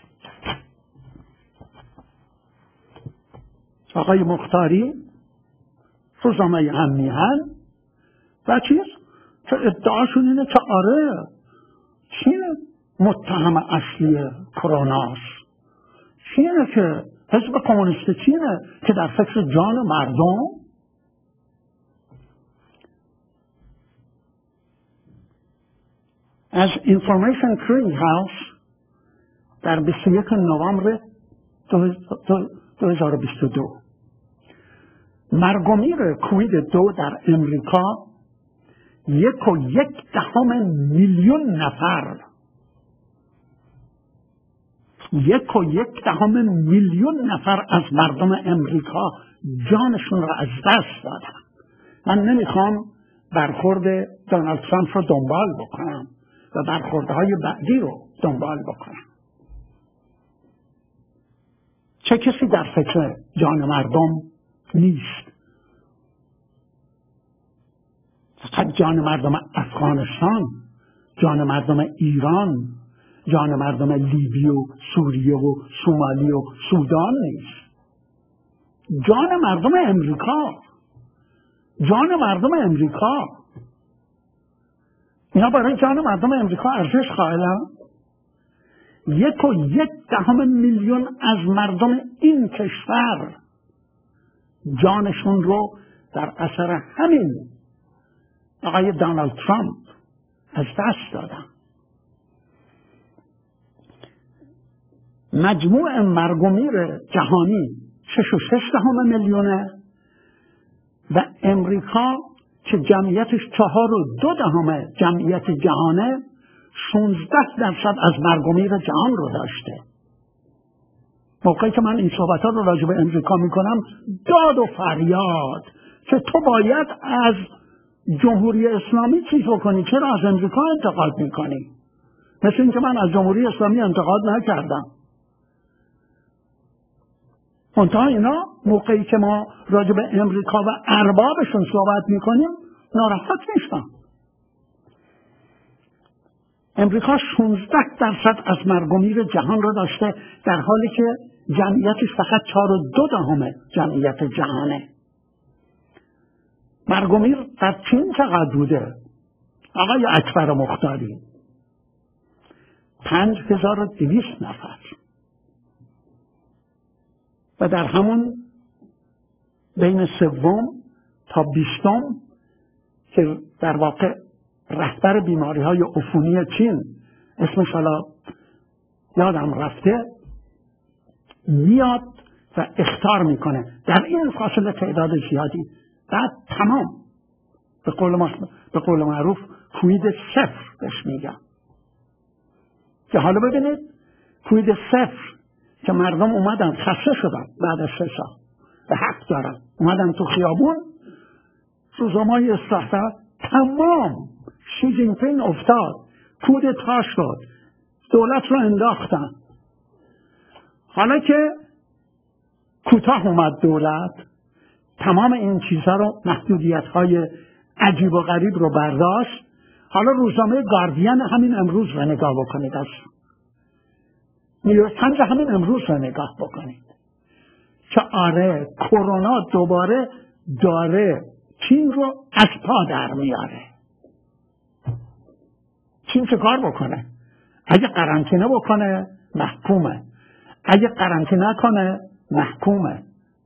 آقای مختاری روزنامه هم میهن و چیز که ادعاشون اینه که آره چین متهم اصلی کروناست، چینه که حزب کمونیست چینه که در فکر جان مردم. از اینفورمیشن کلینگ هاوس در بیست و یک نوامبر دو هزار و بیست و دو مرگ و میر کووید دو در امریکا یک و یک دهم میلیون نفر یک و یک دهم میلیون نفر از مردم امریکا جانشون را از دست دادن. من نمیخوام برخورد دونالد ترامپ رو دنبال بکنم و برخوردهای بعدی رو دنبال بکنم. چه کسی در فکر جان مردم نیست؟ فقط جان مردم افغانستان، جان مردم ایران، جان مردم لیبی و سوریه و سومالی و سودان نیست. جان مردم امریکا، جان مردم امریکا. اینا برای جان مردم امریکا ارزش قائلن؟ یک و یک دهم میلیون از مردم این کشور جانشون رو در اثر همین آقای دونالد ترامپ از دست دادن. مجموع مرگ و میر جهانی شش و شش دهم میلیونه و امریکا که جمعیتش چهار و دو دهم جمعیت جهانه شانزده درصد از مرگ و میر جهان رو داشته. موقعی که من این صحبت ها رو راجع به امریکا میکنم داد و فریاد که تو باید از جمهوری اسلامی چیز بکنی، چرا از امریکا انتقاد میکنی؟ مثل اینکه من از جمهوری اسلامی انتقاد نکردم. منتها اینا موقعی که ما راجع به امریکا و اربابشون صحبت میکنیم ناراحت میشن. امریکا شانزده درصد از مرگ و میر جهان رو داشته در حالی که جمعیتش فقط چهار و دو دهم جمعیت جهانه. مرگ و میر در چین چقدر بوده؟ آقای اکبر مختاری پنج هزار و دویست نفر و در همون بین سوم تا بیستم که در واقع رهبر بیماری های عفونی چین اسمش حالا یادم رفته میاد و اخطار میکنه در این فاصله تعداد زیادی، بعد تمام به قول, ما به قول معروف کوید صفر بهش میگم. که حالا ببینید کوید صفر که مردم اومدن خسته شدن بعد از سه سال به حق دارن اومدن تو خیابون، روزنامه‌های اصلاح تمام شی جین پینگ افتاد، کودتا شد، دولت رو انداختن. حالا که کوتاه اومد دولت، تمام این چیزها رو، محدودیت‌های عجیب و غریب رو برداشت. حالا روزنامه گاردین همین امروز رو نگاه بکنید، از نیویورک تایمز همین امروز رو نگاه بکنید که آره کرونا دوباره داره چین رو از پا در میاره. چین چه کار بکنه؟ اگه قرنطینه بکنه محکومه، اگه قرنطینه کنه محکومه.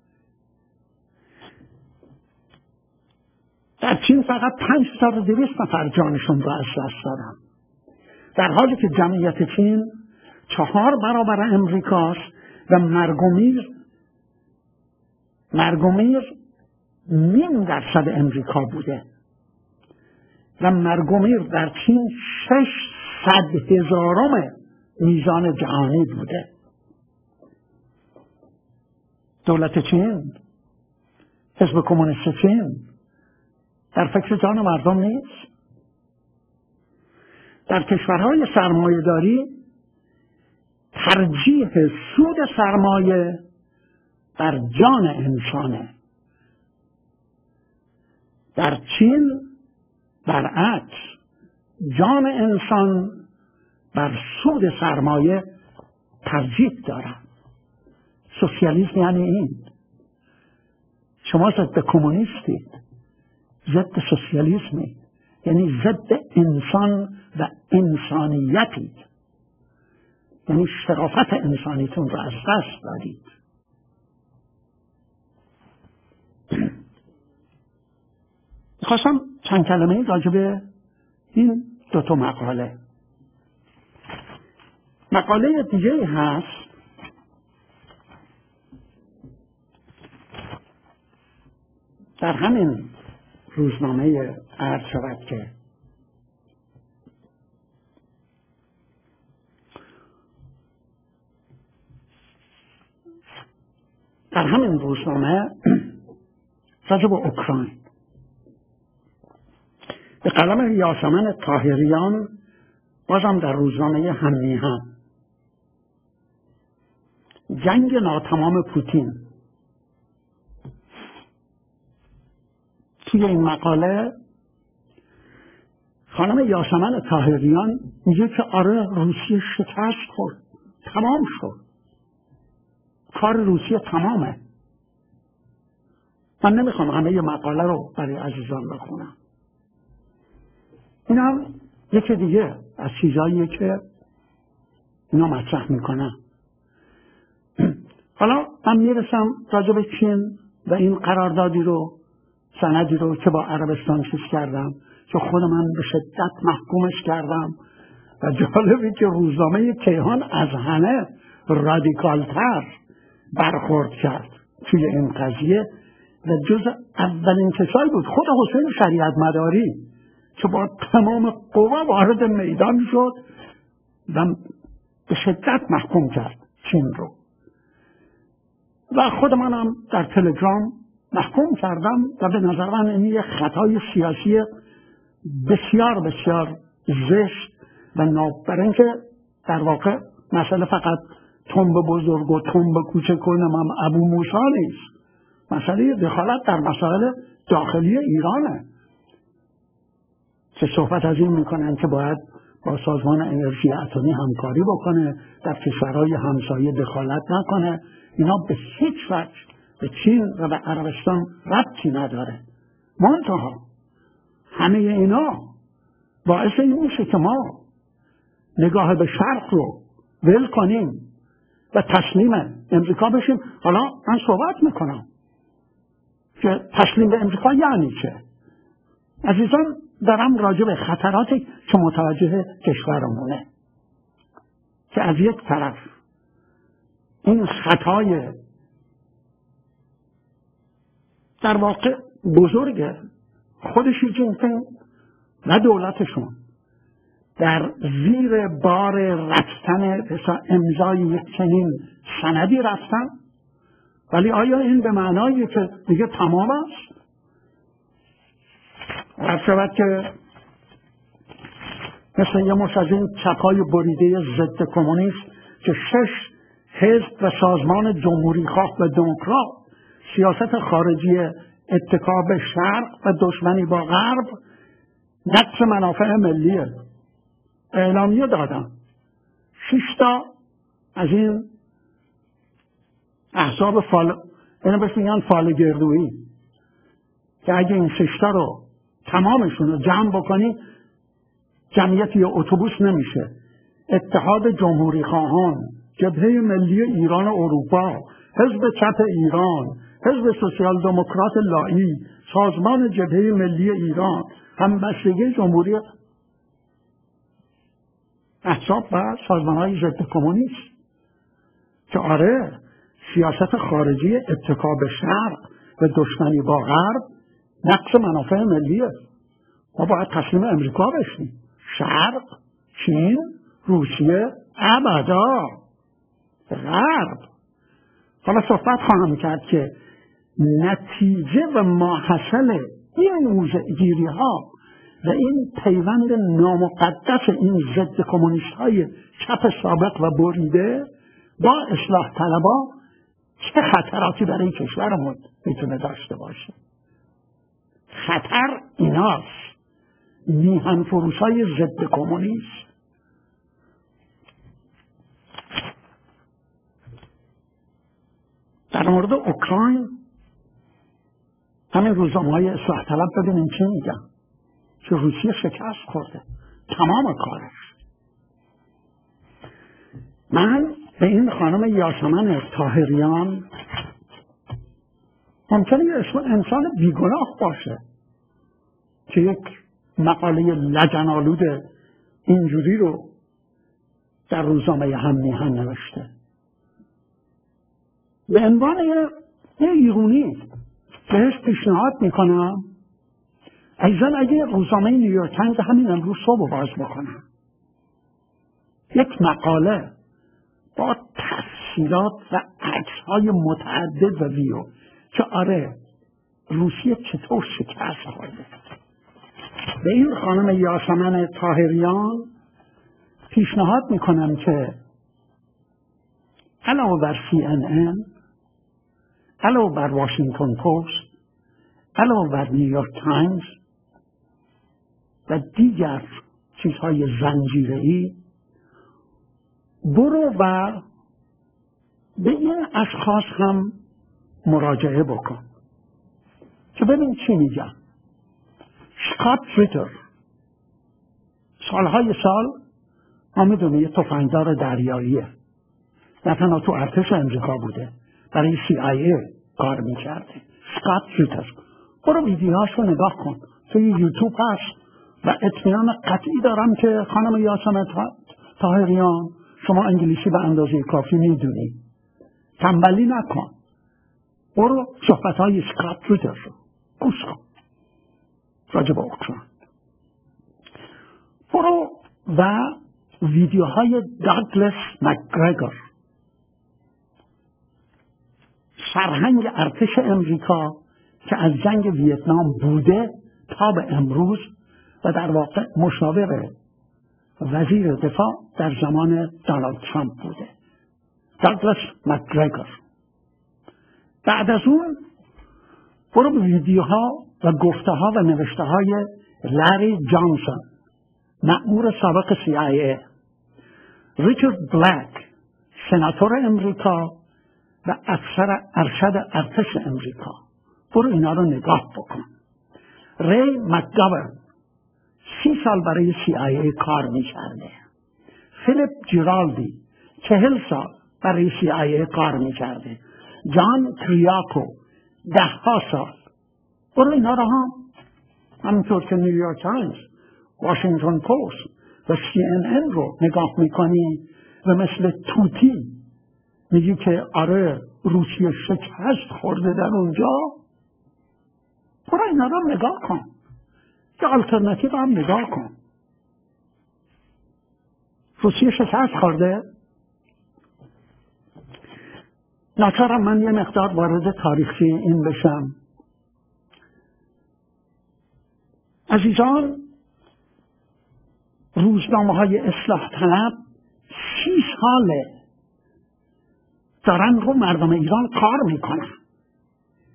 در چین فقط پنج هزار و دویست نفر جانشون رو از دست دادن، در حالی که جمعیت چین چهار برابر امریکاست و مرگ و میر مرگ و میر نیم درصد امریکا بوده و مرگ و میر در چین ششصد هزارم میزان جهانی بوده. دولت چین، حزب کمونیست چین در فکر جان مردم نیست. در کشورهای سرمایه‌داری ترجیح سود سرمایه بر جان انسانه. در چین برعکس، جان انسان بر سود سرمایه ترجیح دارد. سوسیالیسم یعنی این. شما ضد کمونیستید، ضد سوسیالیسمید، یعنی ضد انسان و انسانیتید، یعنی شرافت انسانیتون رو از دست دادید. میخواستم چند کلمه راجع به این دو تا مقاله. مقاله دیگه هست در همین روزنامه عرض شود که در همین روزنامه راجع به اوکراین به قلم یاسمن طاهریان، بازم در روزنامه هم‌میهن، جنگ ناتمام پوتین. توی این مقاله خانم یاسمن طاهریان میگه که آره روسیه شکست خورد، تمام شد، کار روسیه تمامه. من نمیخوام همه مقاله رو برای عزیزان بخونم. این هم یکی دیگه از چیزاییه که اینا مطرح میکنن. حالا من میرسم راجع به چین و این قراردادی رو، سندی رو که با عربستان چیز کردم، که خود من به شدت محکومش کردم و جالبی که روزنامه کیهان از همه رادیکالتر برخورد کرد توی این قضیه و جز اولین کسایی بود خود حسین شریعت مداری که با تمام قوا وارد میدان شد و به شدت محکوم کرد چین رو. و خود منم در تلگرام محکوم کردم و به نظر من این یک خطای سیاسی بسیار بسیار زشت و ناب، برای اینکه در واقع مسئله فقط تنب بزرگ و تنب کوچک و نمام ابو موسی نیست، مسئله دخالت در مسائل داخلی ایرانه که صحبت از این میکنن که باید با سازمان انرژی اتمی همکاری بکنه، در کشورهای همسایه دخالت نکنه. اینا به هیچ وجه به چین و به عربستان ربطی نداره. منتها همه اینا باعث این میشه که ما نگاه به شرق رو ول کنیم و تسلیم امریکا بشیم. حالا من صحبت میکنم که تسلیم به امریکا یعنی چه. عزیزان دارم راجع به خطراتی که متوجه کشورمونه که از یک طرف این خطای در واقع بزرگ خود شی جین پینگ و دولتشون در زیر بار رفتن امضای یک چنین سندی رفتن، ولی آیا این به معنایی که دیگه تمام است؟ عرض شود که مثل یه مش از این چپای بریده ضد کمونیست که شش حزب و سازمان جمهوری خواه و دموکرات سیاست خارجی اتکا به شرق و دشمنی با غرب نقص منافع ملیه. اعلامیه دادم شش تا از این احزاب فال اینو بهش میگن فال گردویی که اگه این شش تا رو تمامشون رو جمع بکنی جمعیت یه اتوبوس نمیشه. اتحاد جمهوری خواهان، جبهه ملی ایران اروپا، حزب چپ ایران، حزب سوسیال دموکرات لایی، سازمان جبهه ملی ایران، همبستگی جمهوری احزاب و سازمان‌های ضد کمونیست که آره سیاست خارجی اتکا به شرق و دشمنی با غرب نقص منافع ملیه. ما باید تسلیم امریکا بشیم. شرق، چین، روسیه، ابدا غرب. حالا صحبت خواهم کرد که نتیجه و ماحصل این موضع‌گیری ها و این پیوند نامقدس این ضد کمونیست های چپ سابق و بریده با اصلاح طلبا چه خطراتی برای کشورمون میتونه داشته باشه. خطر ایناست، میهن فروش های ضد کمونیست. در مورد اوکراین همین روزنامه های اصلاح طلب ببینیم چی میگن که روسیه شکست خورده تمام کارش. من به این خانم یاسمن طاهریان ممکنه یه اسم انسان بیگناه باشه که یک مقاله لجن‌آلود اینجوری رو در روزنامه هم میهن نوشته. به عنوان یه ایرونی بهش پیشنهاد میکنم ایزن اگه روزنامه نیویورک تایمز همین امروز صبح باز بکنم یک مقاله با تفصیلات و عکس‌های متعدد و ویدیو که آره روسیه چطور شکست خورده. به این خانم یاسمن طاهریان پیشنهاد میکنم که علاوه بر سی ان ان، علاوه بر واشنگتن پست، علاوه بر نیویورک تایمز و دیگر چیزهای زنجیره‌ای برو و به این اشخاص هم مراجعه بکن که ببین چی میگن. اسکات ریتر سالهای سال ما میدونی یه تفنگدار دریاییه، نه تنها تو ارتش امریکا بوده، برای سی آی ای کار میکرده. اسکات ریتر برو ویدیوهاش رو نگاه کن، توی یوتیوب هست و اطمینان قطعی دارم که خانم یاسمن طاهریان شما انگلیسی به اندازه کافی میدونی، تنبلی نکن، برو صحبت های اسکات ریتر رو گوش کن راجع به اوکراین. برو و ویدیوهای داگلس مکگرگور سرهنگ ارتش امریکا که از جنگ ویتنام بوده تا به امروز و در واقع مشاور وزیر دفاع در زمان دونالد ترامپ بوده، داگلس مکگرگور. بعد از اون برو به ویدیوها و گفته ها و نوشته های لری جانسون مأمور سابق سی آی ای، ریچارد بلک سناتور امریکا و افسر ارشد ارتش امریکا، برو اینا رو نگاه بکن. ری مکگاورن سی سال برای سی آی ای کار میکرده. فیلیپ جیرالدی چهل سال برای سی آی ای کار میکرده. جان کریاکو ده ها سال. برو اینا رو هم همینطور که نیویورک تایمز، واشنگتن پست و سی ان ان رو نگاه میکنی و مثل توتی میگی که آره روسیه شکست خورده در اونجا، برو اینا رو نگاه کن، یه آلترناتیو هم نگاه کن. روسیه شکست خورده. ناچارم من یه مقدار وارد تاریخی این بشم. عزیزان، روزنامه های اصلاح طلب سی ساله دارن رو مردم ایران کار میکنن.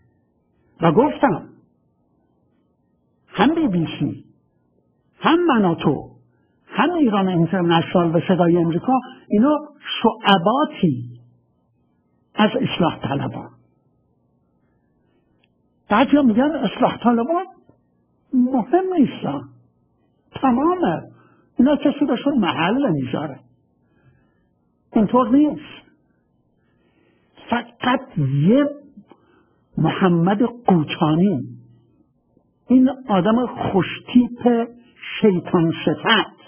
و گفتم هم بی بی سی هم من و تو هم ایران اینترنشنال و صدای امریکا اینا شعباتی از اصلاح طلبان. بعضی ها میگن اصلاح طلبان مهم نیستن، تمامه، اینا کسی بهشون محل نمیذاره. اینطور نیست. فقط یه محمد قوچانی، این آدم خوشتیپ شیطان صفت،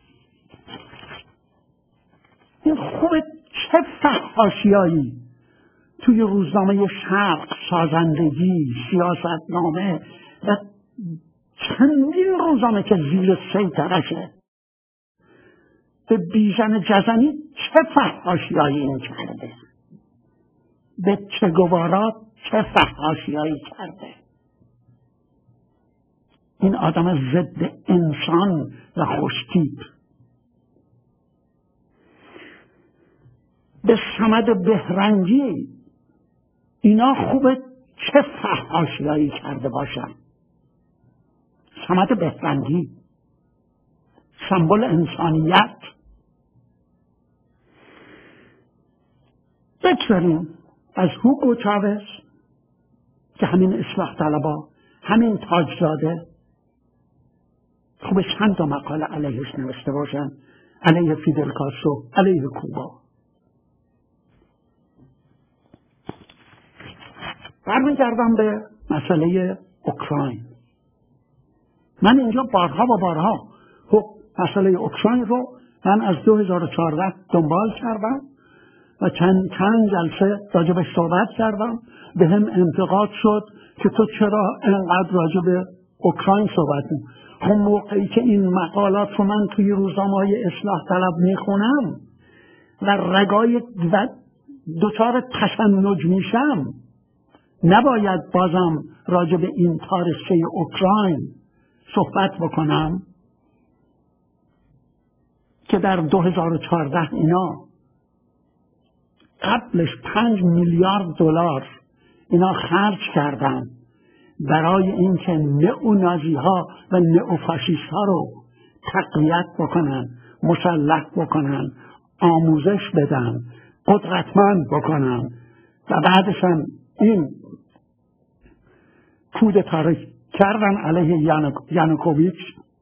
این خوبه چه فحاشیایی توی روزنامه شرق، سازندگی، سیاستنامه و چندین روزنامه که زیر سیطرشه به بیژن جزنی چه فحاشیایی این کرده، به چه گوارا چه فحاشیایی کرده. این آدم ضد انسان و خوشتیپ. به صمد بهرنگی اینا خوبه چه فحاشیایی کرده باشن. صمد بهرنگی سمبل انسانیت. بگذاریم از هوگو چاوز که همین اصلاح طلبا، همین تاجزاده خوبه چند تا مقاله علیهش نوشته باشن، علیه فیدل کاسترو، علیه کوبا. برمیگردم به مسئله اوکراین. من اینجا بارها و بارها مسئله اوکراین رو من از دو هزار و چهارده دنبال کردم و چند چند جلسه راجبش صحبت کردم. به هم انتقاد شد که تو چرا اینقدر راجب اوکراین صحبت می؟ خب موقعی که این مقالات رو من توی روزنامه‌های اصلاح طلب میخونم و رگای دچار تشنج میشم، نباید بازم راجب این تاریخچه اوکراین صحبت بکنم که در دو هزار و چهارده اینا قبلش پنج میلیارد دلار اینا خرج کردن برای اینکه نئونازی ها و نئوفاشیست ها رو تقویت بکنن، مسلح بکنن، آموزش بدن، قدرتمند بکنن و بعدش هم این کودتا رو کردن علیه یانوکوویچ.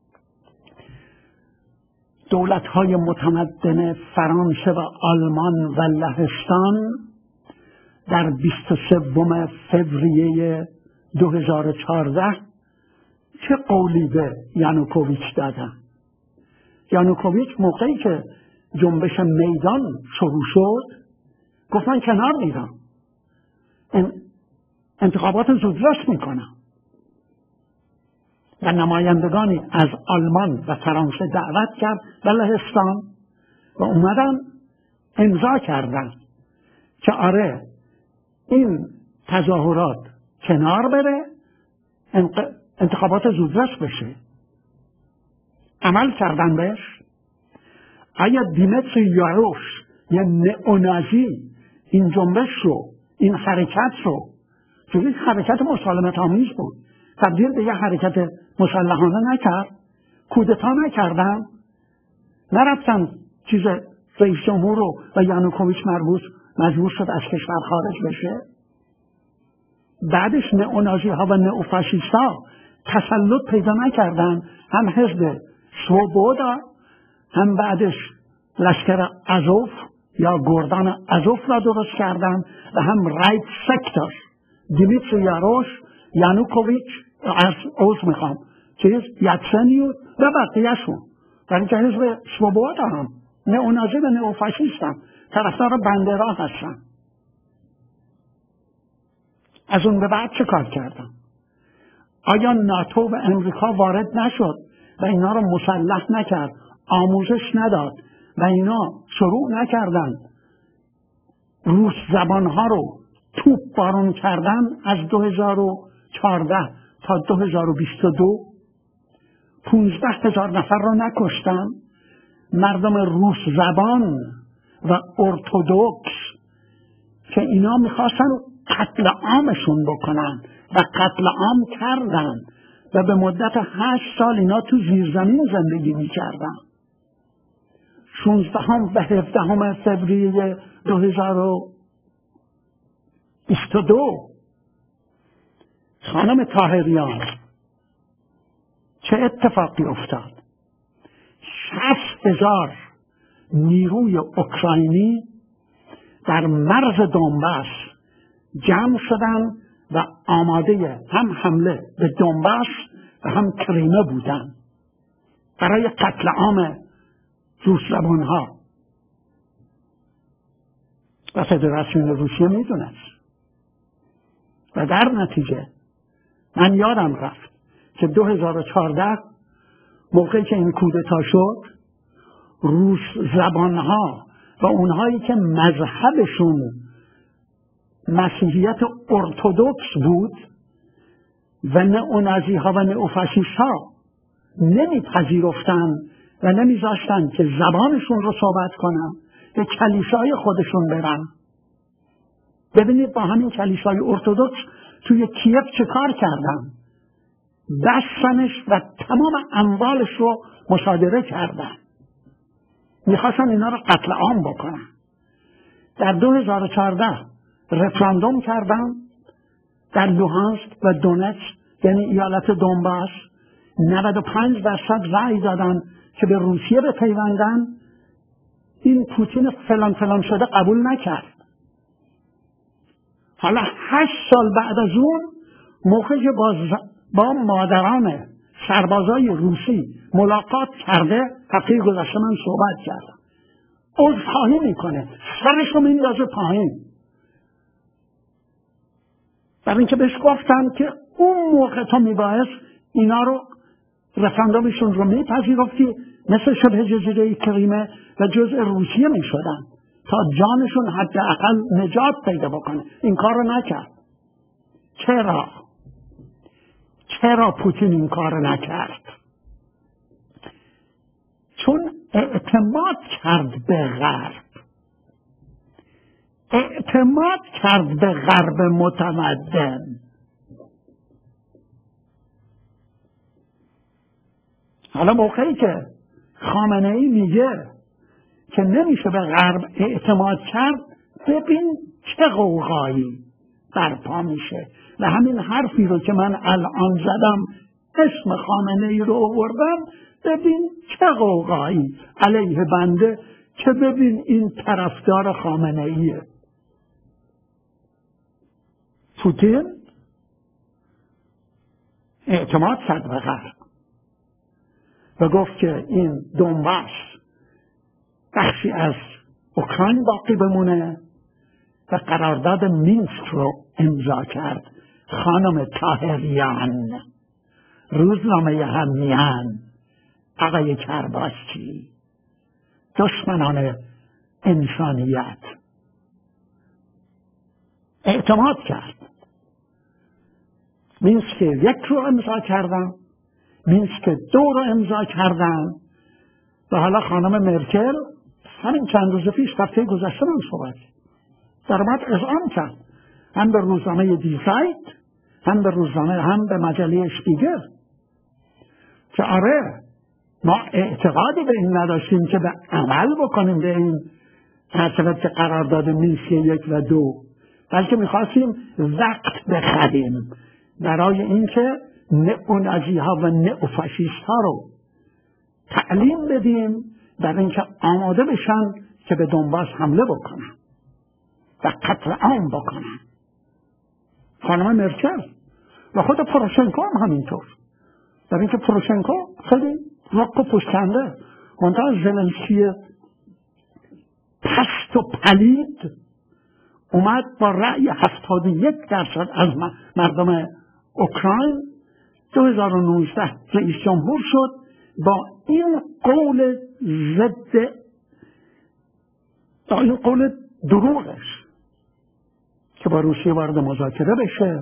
دولت‌های متمدن فرانسه و آلمان و لهستان در بیست و سوم فوریه دو هزار و چهارده چه قولی به یانوکوویچ دادن؟ یانوکوویچ موقعی که جنبش میدان شروع شد گفت من کنار میرم، انتخابات زودرس میکنم و نمایندگانی از آلمان و فرانسه دعوت کرد و لهستان و اومدن امضا کردن که آره این تظاهرات کنار بره، انتخابات زودرس بشه. عمل کردن بهش. آیا دیمتری یاروش یه نئونازی این جنبش رو، این حرکت رو، که یک حرکت مسالمت آمیز بود، تبدیل به یه حرکت مسلحانه نکرد، کودتا نکردن، نرفتن چیز رئیس جمهور رو و یانوکوویچ مربوط مجبور شد از کشور خارج بشه. بعدش نئونازی ها و نئوفاشیست ها تسلط پیدا نکردن، هم حزب سوبودا، هم بعدش لشکر ازوف یا گردان ازوف را درست کردن و هم رایت سکتور دیمیتری یاروش، یانوکوویچ، از اوز میخوام چیز یتسنیو و بقیهشون، برای که حزب سوبودا هم نئونازی و نئوفاشیست هم طرفدار بندرا هستن. از اون به بعد چه کار کردن؟ آیا ناتو و امریکا وارد نشد و اینا رو مسلح نکرد، آموزش نداد و اینا شروع نکردن روس زبانها رو توپ بارون کردن از دو هزار و چهارده تا دو هزار و بیست و دو؟ پونزده هزار نفر رو نکشتن؟ مردم روس زبان و ارتودکس که اینا میخواستن قتل عامشون بکنن و قتل عام کردن و به مدت هشت سال اینا تو زیرزمین زندگی میکردن. شانزدهم و هفدهم فوریه دو هزار و بیست و دو خانم طاهریان چه اتفاقی افتاد؟ شصت هزار نیروی اوکراینی در مرز دونباس جمع شدن و آماده هم حمله به دونباس و هم کریمه بودن برای قتل عام روس زبانها. و فدراسیون روسیه میدونست و در نتیجه من یادم رفت که دو هزار و چهارده موقعی که این کودتا شد، روس زبانها و اونهایی که مذهبشون مسیحیت ارتدوکس بود و نئونازی ها و نئوفاشیست ها نمیپذیرفتن و نمیذاشتن که زبانشون رو صحبت کنن، به کلیسای خودشون برن. ببینید با همین کلیسای ارتدوکس توی کیف چه کار کردن؟ بستنش و تمام اموالش رو مصادره کردن. میخواستن اینا رو قتل عام بکنن. در دو هزار و چهارده رفراندوم کردن در لوهانسک و دونتسک، یعنی ایالت دونباس، نود و پنج درصد رأی دادن که به روسیه بپیوندن. این پوتین فلان فلان شده قبول نکرد. حالا هشت سال بعد از اون موقعی که با, با مادران سربازای روسی ملاقات کرده، هفته گذشته من صحبت کردم، عذرخواهی میکنه، سرش رو میندازه پایین، برای اینکه بهش گفتن که اون موقع تو میبایست اینا رو رفراندومشون رو میپذیرفتی، مثل شبه جزیره کریمه و جزء روسیه میشدن تا جانشون حداقل نجات پیدا بکنه. این کار رو نکرد. چرا؟ چرا پوتین این کار رو نکرد؟ چون اعتماد کرد به غرب، اعتماد کرد به غرب متمدن. حالا موقعی که خامنه ای میگه که نمیشه به غرب اعتماد کرد، ببین چه غوغایی برپا میشه. و همین حرفی رو که من الان زدم، اسم خامنه ای رو آوردم، ببین چه غوغایی علیه بنده که ببین این طرفدار خامنه ایه. پوتین اعتماد کرد به غرب و گفت که این دونباس بخشی از اوکراین باقی بمونه و قرارداد مینسک رو امضا کرد. خانم طاهریان، روزنامه همیهن، آقای کرباسچی، دشمنان انسانیت، اعتماد کرد. مینسک یک رو امضا کردن، مینسک دو رو امضا کردن و حالا خانم مرکل همین چند روز پیش هفته گذشته من صحبت در اومد اذعان کرد، هم به روزنامه دی زایت، هم به روزنامه، هم به مجله اشپیگل، که آره ما اعتقادی به این نداشتیم که به عمل بکنیم به این حسابت که قرارداد مینسک یک و دو، بلکه میخواستیم وقت بخریم برای اینکه نئونازی ها و نئوفاشیست ها رو تعلیم بدیم برای اینکه آماده بشن که به دونباس حمله بکنن و قتل عام بکنن. خانم مرکل و خود پروشنکو هم همینطور، برای اینکه پروشنکو خیلی رک و پشتنده، منتها زلنسکی پست و پلید اومد با رأی هفتاد و یک درصد از مردم اوکراین دو هزار و نوزده رئیس جمهور شد، با این قول ضد، با این قول دروغش که با روسیه وارد مذاکره بشه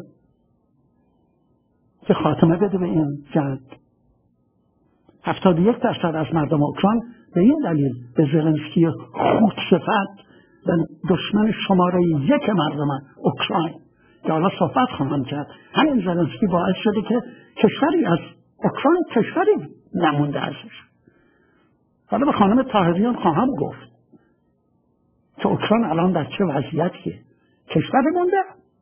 که خاتمه بده به این جنگ. هفتاد و یک درصد از مردم اوکراین به این دلیل به زلنسکی خودصفت و دشمن شماره یک مردم اوکراین، که حالا صحبت خواهم کرد، همین زلنسکی باعث شده که کشوری از اوکراین کشوری نمونده ازش. حالا به خانم طاهریان خواهم گفت که اوکراین الان در چه وضعیتیه. کشوری مونده،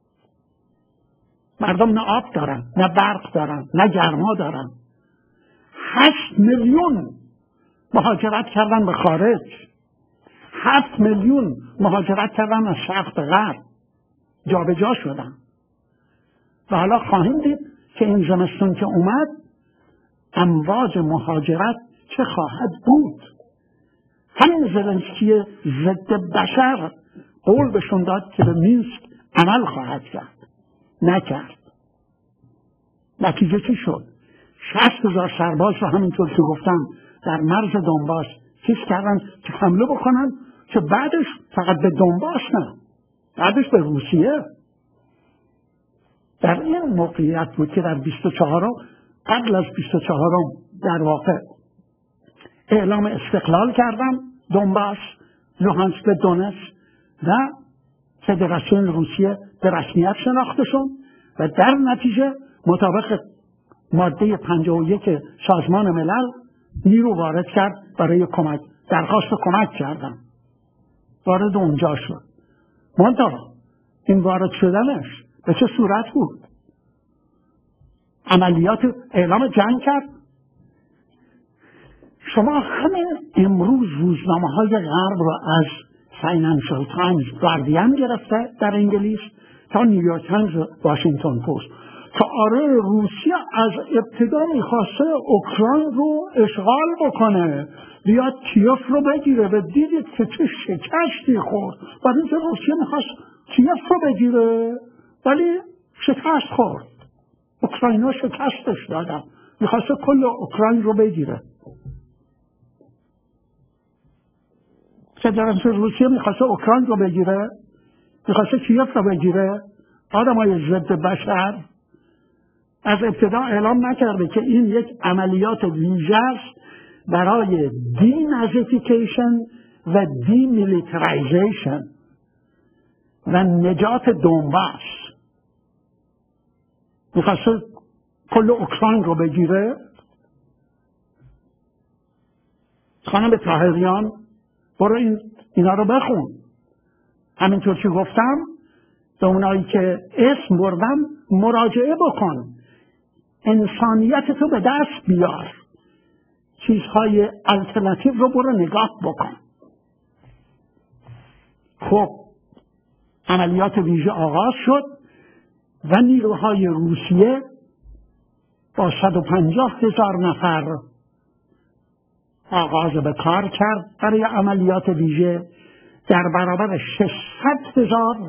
مردم نه آب دارن، نه برق دارن، نه گرما دارن. هشت میلیون مهاجرت کردن به خارج، هفت میلیون مهاجرت کردن از شرق به غرب، جا به جا شدن. و حالا خواهیم دید که این زمستون که اومد امواج مهاجرت چه خواهد بود. همین زلنسکی ضد بشر قول بهشون داد که به مینسک عمل خواهد کرد، نکرد. نتیجه چی شد؟ شصت هزار سرباز رو همینطور که گفتم در مرز دونباس چیز کردن که حمله بکنن، که بعدش فقط به دونباس نه، بعدش به روسیه. در این موقعیت بود که در بیست و چهارم قبل از بیست و چهارم در واقع اعلام استقلال کردن دونباس، لوهانسک و دونتسک، و فدراسیون روسیه به رسمیت شناخته شد و در نتیجه مطابق ماده پنجاه و یک سازمان ملل نیرو وارد کرد برای کمک، درخواست کمک کردن، وارد اونجا شد. منتها این وارد شدنش به چه صورت بود؟ عملیات اعلام جنگ کرد. شما همین امروز روزنامه های غرب رو از فاینانشال تایمز، گاردین گرفته در انگلیس تا نیویورک تایمز، واشنگتن پست، که آره روسیه از ابتدا میخواسته اوکراین رو اشغال بکنه، بیاد کیف رو بگیره، و دیدید که چه شکستی خورد. برای اینکه روسیه میخواست کیف رو بگیره ولی شکست خورد. اوکراین ها شکستش دادن، میخواسته کل اوکراین رو بگیره. فدراسیون روسیه میخواسته اوکراین رو بگیره، میخواسته کیف رو بگیره. آدمای ضد بشر از ابتدا اعلام نکرده که این یک عملیات ویژه است برای دینازیفیکیشن و دیمیلیترایزیشن و نجات دونباس. میخواسته کل اوکراین رو بگیره. خانم طاهریان برو این اینا رو بخون. همینطور که گفتم به اونایی که اسم بردم مراجعه بکن، انسانیت تو به دست بیار، چیزهای الترناتیو رو برو نگاه بکن. خب عملیات ویژه آغاز شد و نیروهای روسیه با صد و پنجاه هزار نفر آغاز به کار کرد برای عملیات ویژه در برابر ششصد هزار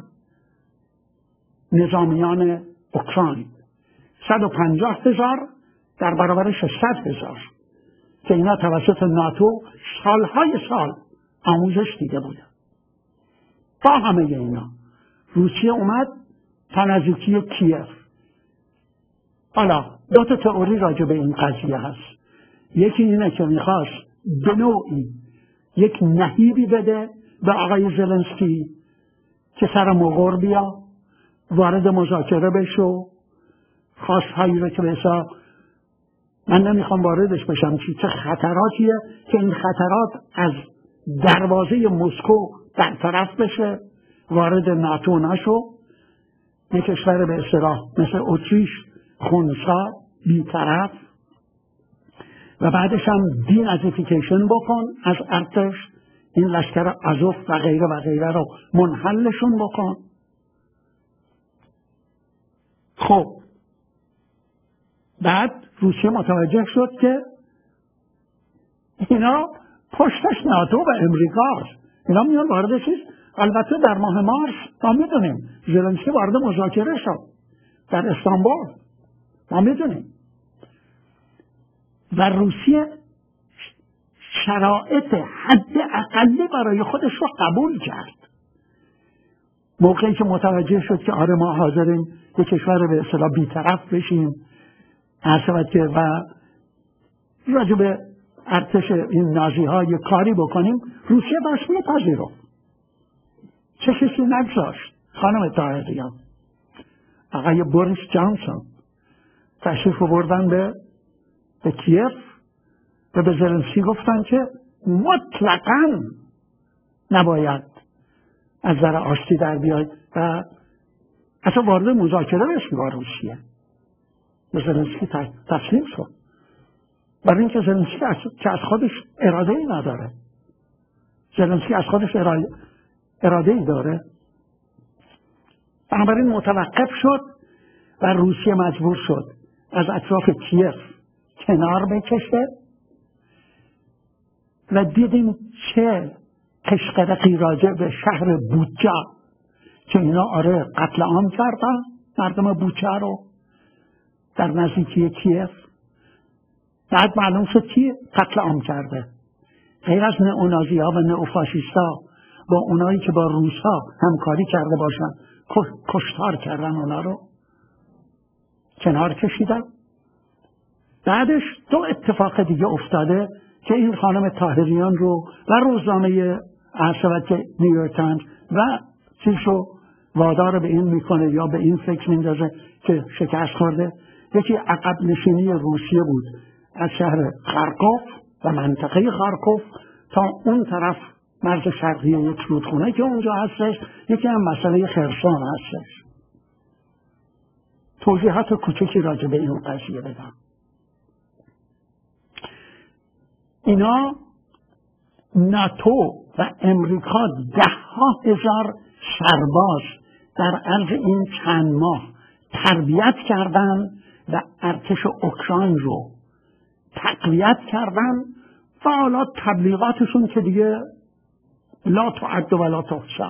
نظامیان اوکراین. صد و پنجاه هزار در برابر ششصد هزار که اینا توسط ناتو سالهای سال آموزش دیده بودن. با همه اینا روسیه اومد تا نزدیکی کیف. حالا دو تا تئوری راجع به این قضیه هست. یکی اینه که میخواست به نوعی یک نهیبی بده به آقای زلنسکی که سر مغور بیا، وارد مذاکره بشو، خواستهایی رو که بسا من نمیخوام واردش بشم چی چه خطراتیه که این خطرات از دروازه مسکو برطرف بشه، وارد ناتو نشو، یک کشور به اصطلاح مثل اتریش خونسا بیطرف، و بعدش هم دینازیفیکیشن بکن از ارتش، این لشکر آزوف و غیره و غیره رو منحلشون بکن. خب بعد روسیه متوجه شد که اینا پشتش ناتو و امریکاست، اینا میان وارد چیز. البته در ماه مارس ما میدونیم زلنسکی وارد مذاکره شد در استانبول، ما میدونیم، و روسیه شرایط حد اقلی برای خودش رو قبول کرد. موقعی که متوجه شد که آره ما حاضریم یک کشور به اصطلاح بی‌طرف بشیم، عرض که و راجع به ارتش این نازی ها یک کاری بکنیم، روسیه باش میپذیرفت، چه کسی نگذاشت. خانم طاهریان آقای بوریس جانسون تشریف آوردن به به کیف و به زلنسکی گفتن که مطلقاً نباید از در آشتی در بیاید و اصلا وارد مذاکره بشی با روسیه. به زلنسکی تسلیم شد، برای اینکه زلنسکی که از خودش اراده ای نداره. زلنسکی از خودش اراده ای داره، بنابراین متوقف شد و روسیه مجبور شد از اطراف کیف کنار بکشه و دیدیم چه قشقرقی راجع به شهر بوچا که اینا آره قتل عام کردن مردم بوچا رو در نزدیکی کیف. بعد معلوم شد کی قتل عام کرده، غیر از نئونازی ها و نئوفاشیست ها با اونایی که با روس ها همکاری کرده باشن کشتار کردن، اونا رو کنار کشیدن. بعدش دو اتفاق دیگه افتاده که این خانم طاهریان رو و روزنامه عرشبت نیویورک تایمز و چیز رو وادار به این میکنه یا به این فکر میندازه که شکست خورده. یکی عقب نشینی روسیه بود از شهر خارکوف و منطقه خارکوف تا اون طرف مرز شرقی یک رودخونه که اونجا هستش. یکی هم مسئله خرسان هستش. توضیحات کوچکی راجع به این قضیه بدم. اینا ناتو و امریکا ده ها هزار سرباز در عرض این چند ماه تربیت کردن و ارتش اوکراین رو تقویت کردن و حالا تبلیغاتشون که دیگه لا تعد و لا تحصی.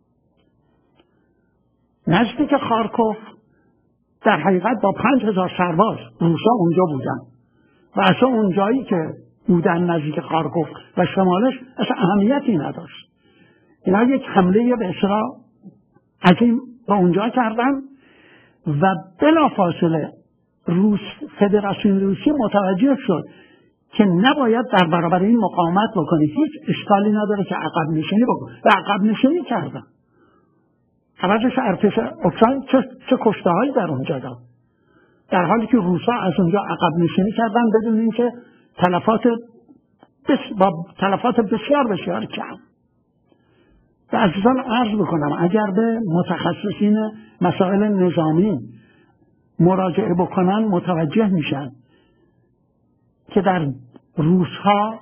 نزدیک خارکوف در حقیقت با پنج هزار سرباز روسا اونجا بودن و اصلا اونجایی که بودن نزدیک خارکوف و شمالش اصلا اهمیتی نداشت. اینا یک حمله به اصطلاح عظیم با اونجا کردن و بلافاصله روس فدراسیون روسیه متوجه شد که نباید در برابر این مقاومت بکنه، هیچ اشکالی نداره که عقب نشینی بکنه و عقب نشینی کردن. عوضش ارتش اوکراین چه, چه کشته هایی در اونجا داد، در حالی که روسا از اونجا عقب نشینی کردن بدون اینکه تلفات بس با تلفات بسیار بسیار کم. و عزیزان عرض بکنم اگر به متخصصین مسائل نظامی مراجعه بکنن متوجه میشن که در روس‌ها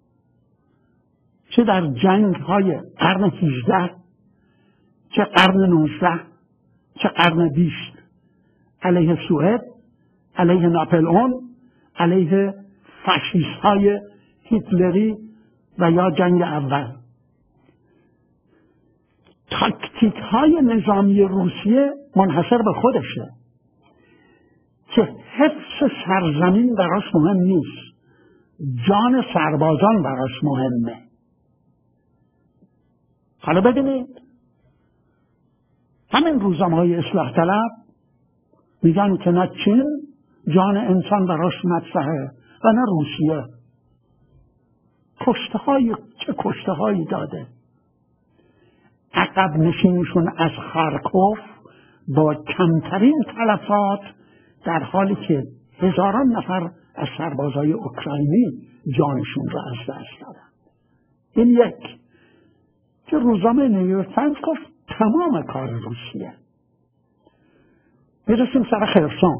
چه در جنگ های قرن هجده چه قرن نوزده چه قرن بیست علیه سوئد، علیه ناپلئون، علیه فاشیست های هیتلری و یا جنگ اول، تاکتیک های نظامی روسیه منحصر به خودشه که حفظ سرزمین براش مهم نیست، جان سربازان براش مهمه. حالا ببینید همین روزنامه‌های اصلاح طلب میگن که نه چین جان انسان براش مطرحه و نه روسیه. کشته های چه کشته هایی داده. عقب نشینشون از خارکوف با کمترین تلفات در حالی که هزاران نفر از سربازای اوکراینی جانشون را از دست دادن. این یک که روزنامه نیویورک تایمز گفت تمام کار روسیه. میرسیم سر خرسون.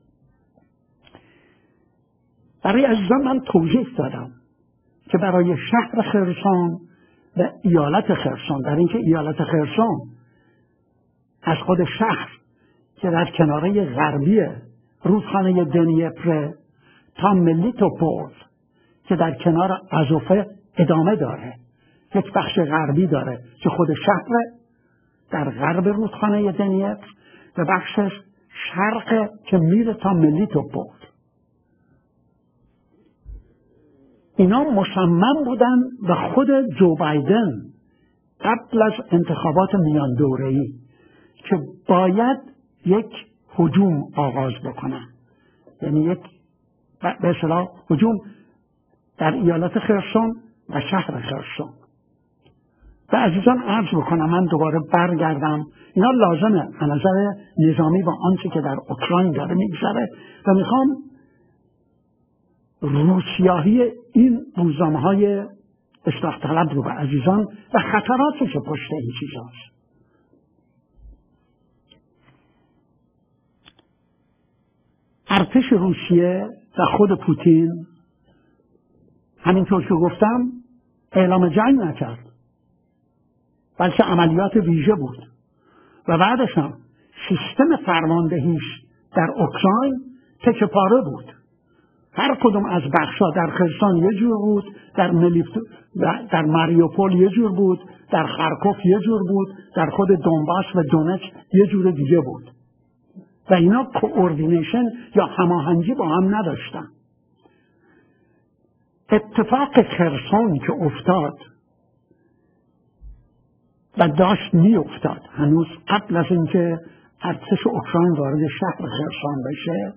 برای عزیزان من توضیح دادم که برای شهر خرسون و ایالت خرسون، در اینکه ایالت خرسون از خود شهر که در کناره غربی رودخانه دنیپر تا ملیتوپول که در کنار آزوفه ادامه داره، یک بخش غربی داره که خود شهر در غرب رودخانه دنیپر و بخشش شرق که میره تا ملیتوپول. اینا مصمم بودن و خود جو بایدن قبل از انتخابات میان دوره‌ای که باید یک هجوم آغاز بکنن، یعنی یک به اصطلاح هجوم در ایالت خرسون و شهر خرسون. به عزیزان عرض بکنم، من دوباره برگردم، اینا لازمه از نظر نظامی با آنچه که در اوکراین داره میگذره و میخوام روسیاهی این روزنامه های اصلاح طلب رو به عزیزان و خطراتی که پشت این چیزاست. ارتش روسیه و خود پوتین همینطور که گفتم اعلام جنگ نکرد، بلکه عملیات ویژه بود و بعدش هم سیستم فرماندهیش در اوکراین تکه پاره بود. هر کدوم از بخشا در خرسون یه جور بود، در ملیف در ماریوپول یه جور بود، در خارکوف یه جور بود، در خود دونباس و دونتسک یه جور دیگه بود و اینا کوردینیشن یا هماهنگی با هم نداشتن. اتفاق خرسون که افتاد و داشت می افتاد هنوز قبل از اینکه ارتش اوکراین وارد شهر خرسون بشه،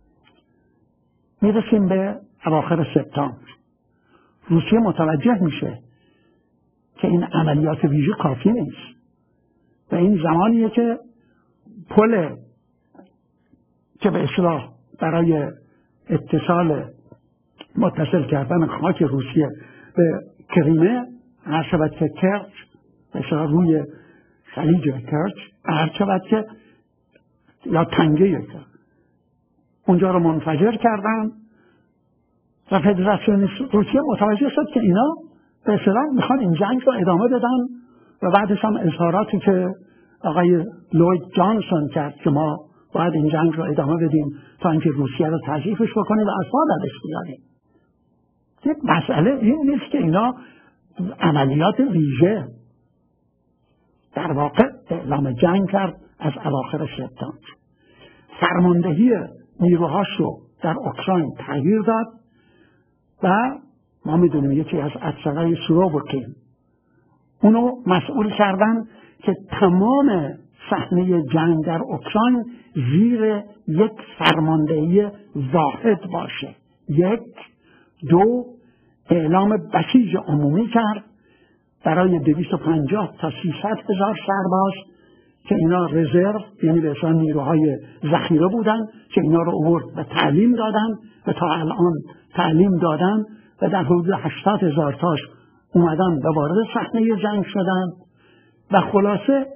میرسیم به اواخر سپتامبر. روسیه متوجه میشه که این عملیات ویژه کافی نیست و این زمانیه که پل که به اصطلاح برای اتصال متصل کردن خاک روسیه به کریمه، هر شود که کرچ به اصطلاح روی خلیج کرچ، هر شود که یا تنگه کرچ، اونجا رو منفجر کردن و فدراسیون روسیه متوجه شد که اینا به اصطلاح میخوان این جنگ رو ادامه بدن و بعدش هم اظهاراتی که آقای لوید جانسون کرد که ما باید این جنگ رو ادامه بدیم تا اینکه روسیه رو تضعیفش بکنیم و از ما درش بیاریم. یک مسئله این نیست که اینا عملیات ویژه، در واقع اعلام جنگ کرد از اواخر سپتامبر. فرماندهی نیروهاش رو در اوکراین تغییر داد و ما میدونیم یکی از افسرهای سوروبوکین اونو مسئول کردن که تمام صحنه جنگ در اوکراین زیر یک فرماندهی واحد باشه. یک دو اعلام بسیج عمومی کرد برای دویست و پنجاه تا سیصد هزار سرباز که اینا رزرو، یعنی به اصطلاح نیروهای ذخیره بودن که اینا رو آورد و تعلیم دادن و تا الان تعلیم دادن و در حدود هشتاد هزار تاش اومدن و وارد صحنه جنگ شدن و خلاصه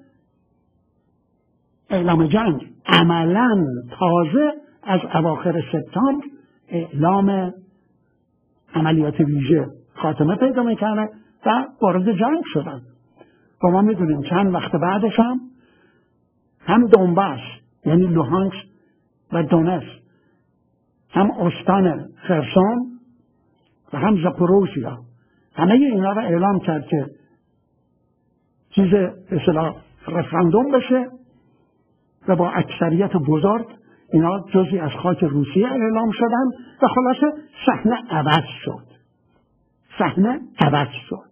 اعلام جنگ عملاً تازه از اواخر سپتامبر اعلام عملیات ویژه خاتمه پیدا میکنه و وارد جنگ شدن. و ما میدونیم چند وقت بعدش هم هم دونباس یعنی لوهانسک و دونتسک، هم استان خرسون و هم زاپوروژیا، همه اینا رو اعلام کرد که چیز اصطلاح رفراندوم بشه و با اکثریت بزرگ اینا جزئی از خاک روسیه اعلام شدن و خلاصه صحنه عوض شد. صحنه عوض شد.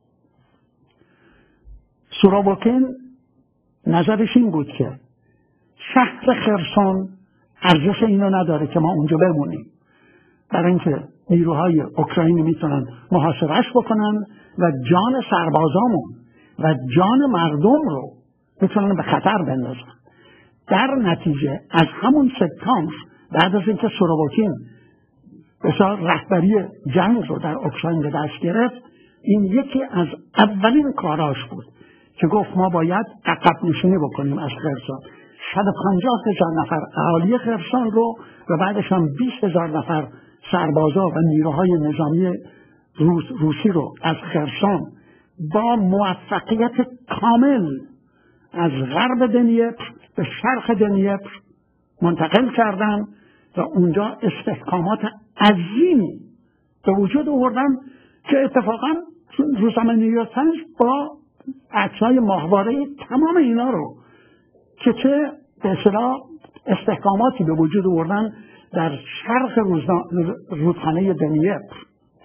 سوروبوکین نظرش این بود که شهر خرسون ارزش اینو نداره که ما اونجا بمونیم، برای اینکه نیروهای اوکراینی میتونن محاصرهش بکنن و جان سربازامون و جان مردم رو میتونن به خطر بندازن. در نتیجه از همون سپتامبر بعد از اینکه سوروبوکین بسیار رهبری جنگ رو در اوکراین به دست گرفت، این یکی از اولین کاراش بود که گفت ما باید عقب نشینی بکنیم از خرسون. صد و پنجاه هزار نفر اهالی خرسون رو و بعدش هم بیست هزار نفر سربازا و نیروهای نظامی روس، روسی رو از خرسون با موفقیت کامل از غرب دنیپر به شرق دنیپر منتقل کردن و اونجا استحکامات عظیمی به وجود آوردن که اتفاقا روزنامه نیویورک تایمز با عکس‌های ماهواره تمام اینا رو که چه به اصطلاح استحکاماتی به وجود آوردن در شرق رودخانه دنیپر.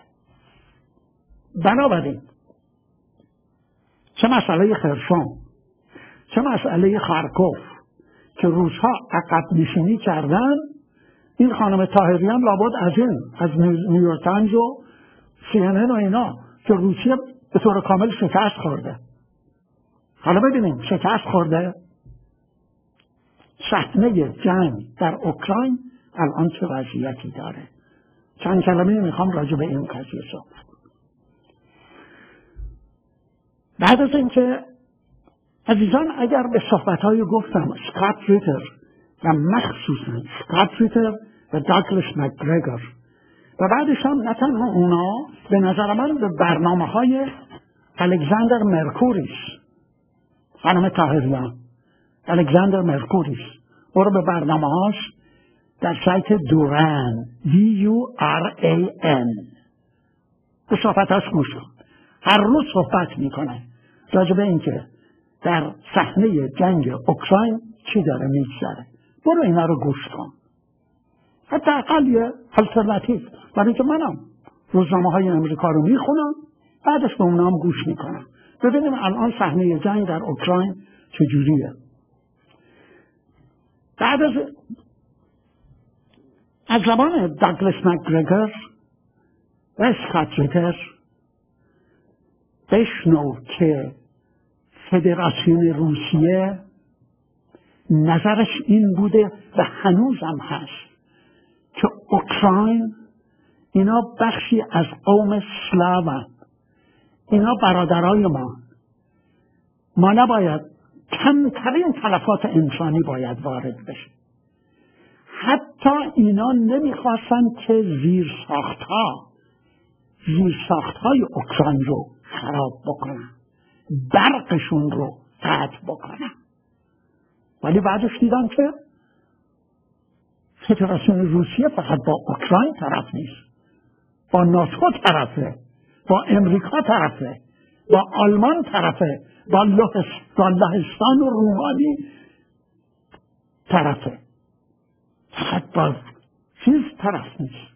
بنابراین چه مسئله خرسون چه مسئله خارکوف که روس‌ها عقب نشینی کردن، این خانم طاهریان لابد از این از نیویورک تایمز و سی ان ان و اینا که روسیه به طور کامل شکست خورده حالا ببینیم شکست خورده. صحنه جنگ در اوکراین الان چه وضعیتی داره؟ چند کلمه میخوام راجع به این قضیه صحبت. بعد از اینکه عزیزان اگر به صحبت‌های گفتم اسکات ریتر و مخصوصا اسکات ریتر و داگلاس مکگرگور و بعدش هم نه تنها اونا، به نظر من به برنامه‌های الکساندر مرکوریس، خانم طاهریان، الکساندر مرکوریس، برو به برنامه‌هاش در سایت دوران دی یو آر ای ان به صحبتاش گوش کن. هر روز صحبت میکنه راجع به اینکه در صحنه جنگ اوکراین چی داره میگذره. برو اینا رو گوش کن، حتی اقل یه الترناتیو. برای که منم روزنامه های امریکا رو میخونم، بعدش به اونام گوش میکنم، ببینیم الان صحنه جنگ در اوکراین چجوریه. بعد از از زمان داگلاس مکگرگور و اسکات ریتر بشنو که فدراسیون روسیه نظرش این بوده و هنوزم هست که اوکراین اینا بخشی از قوم سلاون، اینا برادرای ما، ما نباید کمترین تلفات انسانی باید وارد بشه. حتی اینا نمیخواستن که زیر ساختها زیر ساختهای اوکراین رو خراب بکنن، برقشون رو قطع بکنن، ولی بعدش دیدن که فدراسیون روسیه فقط با اوکراین طرف نیست، با ناتو طرفه، با امریکا طرفه، با آلمان طرفه، با لهستان و رومانی طرفه، فقط با چیز طرف نیست.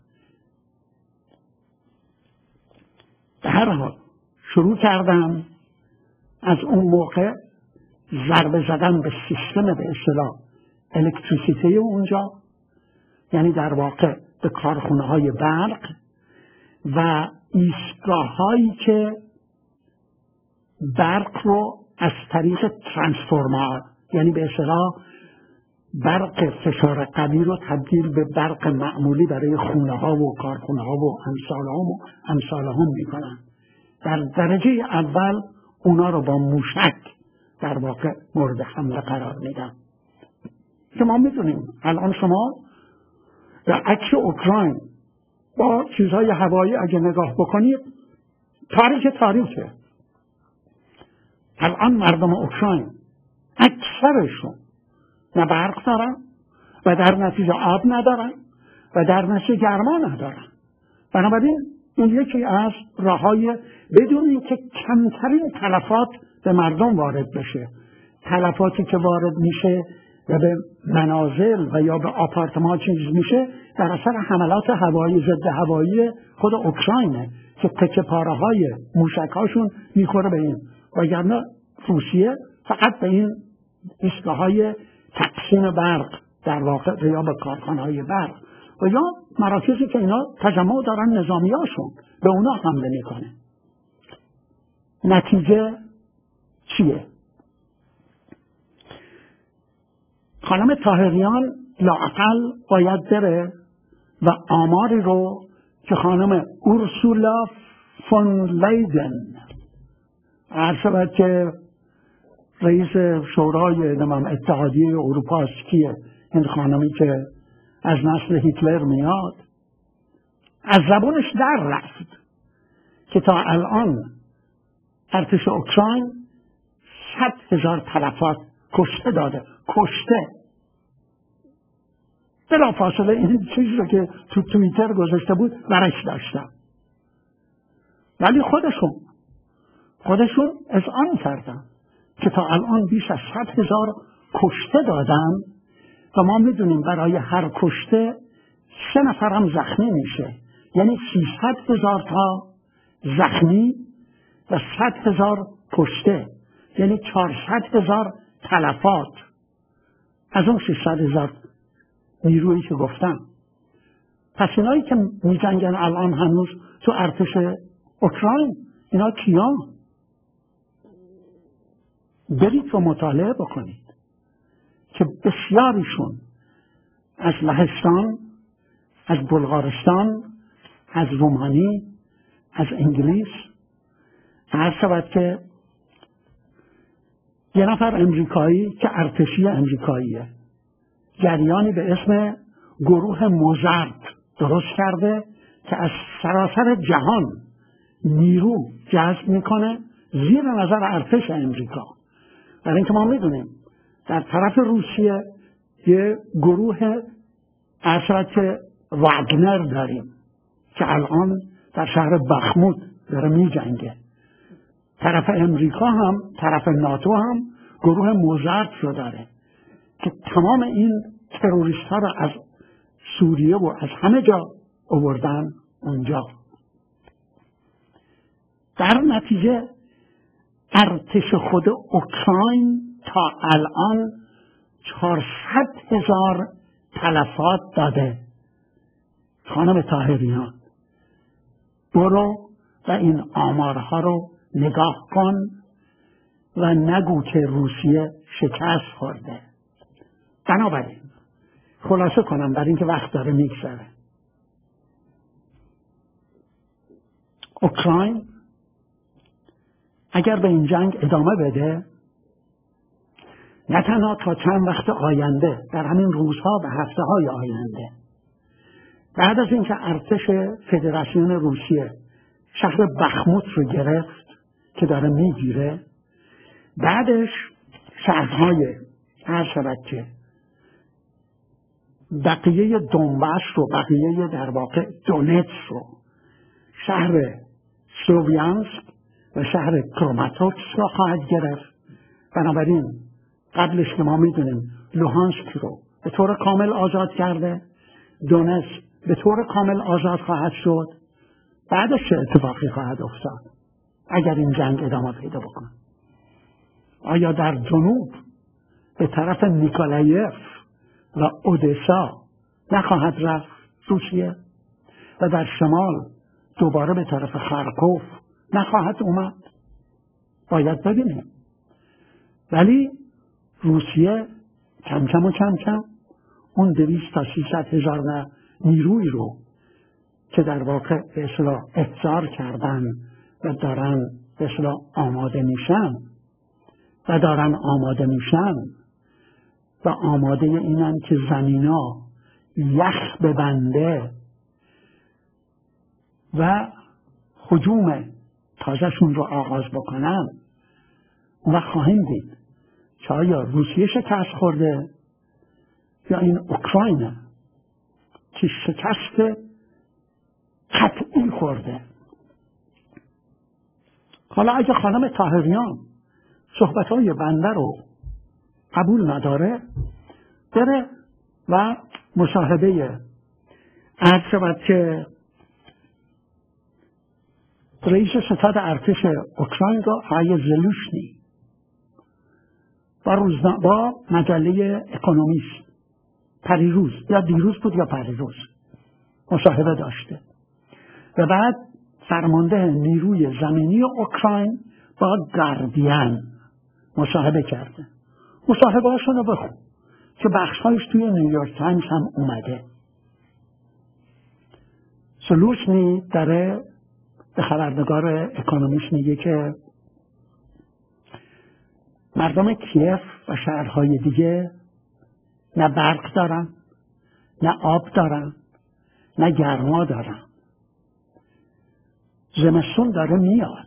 به هر حال شروع کردم از اون موقع ضربه زدن به سیستم به اصطلاح الکتریسیته اونجا، یعنی در واقع به کارخونه های برق و ایستگاه هایی که برق رو از طریق ترانسفورمر، یعنی به اصطلاح برق فشار قوی رو تبدیل به برق معمولی برای خونه ها و کارخونه ها و امثال هم و امثال هم میکنن. در درجه اول اونا رو با موشک در واقع مورد حمله قرار میدن. که ما میدونیم الان شما در عکس اوکراین با چیزهای هوایی اگه نگاه بکنید تاریک تاریکه. الان مردم اوکراین اکثرشون نه برق دارن و در نتیجه آب ندارن و در نتیجه گرما ندارن. بنابراین این یکی از راههای بدون اینکه کمترین تلفات به مردم وارد بشه. تلفاتی که وارد میشه و به منازل و یا به آپارتمان چیز میشه در اثر حملات هوایی ضد هوایی خود اوکراینه که تکه پاره های موشک هاشون میخوره به این، وگرنه روسیه فقط به این ایستگاه های تقسیم برق در واقع یا به کارخانه های برق و یا مراکزی که اینا تجمع دارن نظامی هاشون به اونا حمله میکنه. نتیجه چیه؟ خانم طاهریان لااقل باید بره و آماری رو که خانم اورسولا فون لیدن عرض شود که رئیس شورای اتحادیه اروپا است، کیه این خانمی که از نسل هیتلر میاد، از زبانش در رفت که تا الان ارتش اوکراین صد هزار تلفات کشته داده. کشته بلا فاصله این چیزی رو که تو توییتر گذاشته بود برش داشتم، ولی خودشون خودشون اذعان کردن که تا الان بیش از صد هزار کشته دادن و ما میدونیم برای هر کشته سه نفر هم زخمی میشه، یعنی سیصد هزار تا زخمی و صد هزار کشته، یعنی چهارصد هزار تلفات از اون سیصد هزار نیرویی که گفتم. پس اینایی که میجنگن الان هنوز تو ارتش اوکراین اینا کیان؟ برید و مطالعه بکنید که بسیاریشون از لهستان، از بلغارستان، از رومانی، از انگلیس، هر شود که یه نفر امریکایی که ارتشی امریکاییه جریانی به اسم گروه موزارت درست کرده که از سراسر جهان نیرو جذب میکنه زیر نظر ارتش امریکا. برای اینکه ما میدونیم در طرف روسیه یه گروه ارشد که واگنر داریم که الان در شهر بخمود داره می جنگه. طرف امریکا هم، طرف ناتو هم گروه موزارت رو داره که تمام این تروریست ها رو از سوریه و از همه جا آوردن اونجا. در نتیجه ارتش خود اوکراین تا الان چهارصد هزار تلفات داده. خانم طاهریان برو و این آمارها رو نگاه کن و نگو که روسیه شکست خورده. بنابراین خلاصه کنم برای اینکه وقت داره میگذره. اوکراین اگر به این جنگ ادامه بده نه تنها تا چند وقت آینده، در همین روزها و هفته های آینده، بعد از اینکه ارتش فدراسیون روسیه شهر بخموت رو گرفت که داره میگیره، بعدش شهرهای هر شود که بقیه دونباس رو، بقیه در واقع دونتس رو، شهر سلوویانسک و شهر کراماتورسک رو خواهد گرفت. بنابراین قبلش که ما میدونیم لوهانسک رو به طور کامل آزاد کرده، دونتس به طور کامل آزاد خواهد شد. بعدش چه اتفاقی خواهد افتاد اگر این جنگ ادامه پیدا بکنه؟ آیا در جنوب به طرف نیکولایف و اودسا نخواهد رفت روسیه و در شمال دوباره به طرف خارکوف نخواهد اومد؟ باید ببینیم. ولی روسیه کم کم و کم کم اون دویست تا سیصد هزار نیروی رو که در واقع به اصطلاح احضار کردن و دارن به اصطلاح آماده میشن و دارن آماده میشن و آماده اینن که زمینا یخ ببنده و هجوم تازهشون رو آغاز بکنن، اون وقت خواهیم دید که آیا روسیه شکست خورده یا این اوکراینه که شکست قطعی خورده. حالا اگه خانم طاهریان صحبتهای بنده رو قبول نداره، بره و مصاحبه عرض شود که رئیس ستاد ارتش اوکراین رو آقای زلوشنی با روزنا با مجله اکونومیست پریروز یا دیروز بود یا پریروز مصاحبه داشته و بعد فرمانده نیروی زمینی اوکراین با گاردین مصاحبه کرده. مصاحبه هاشون رو بخون که بخشهایش توی نیویورک تایمز هم اومده. زلوشنی داره به خبرنگار اکونومیست میگه که مردم کیف و شهرهای دیگه نه برق دارن، نه آب دارن، نه گرما دارن. زمستون داره میاد،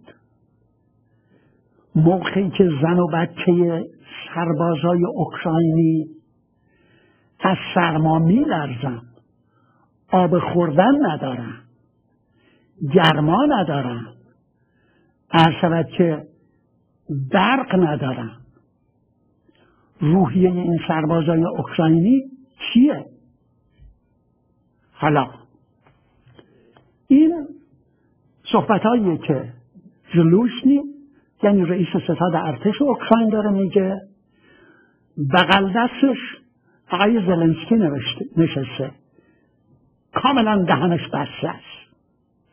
موقعی که زن و بچه سربازای اوکراینی از سرما میلرزن، آب خوردن ندارن، گرما ندارن، عرض شود که برق ندارن. روحیه این سربازای اوکراینی چیه؟ حالا این صحبتهایی که زلوشنی یعنی رئیس ستاد ارتش اوکراین داره میگه، بغل دستش آقای زلنسکی نشسته، کاملا دهنش بسته است.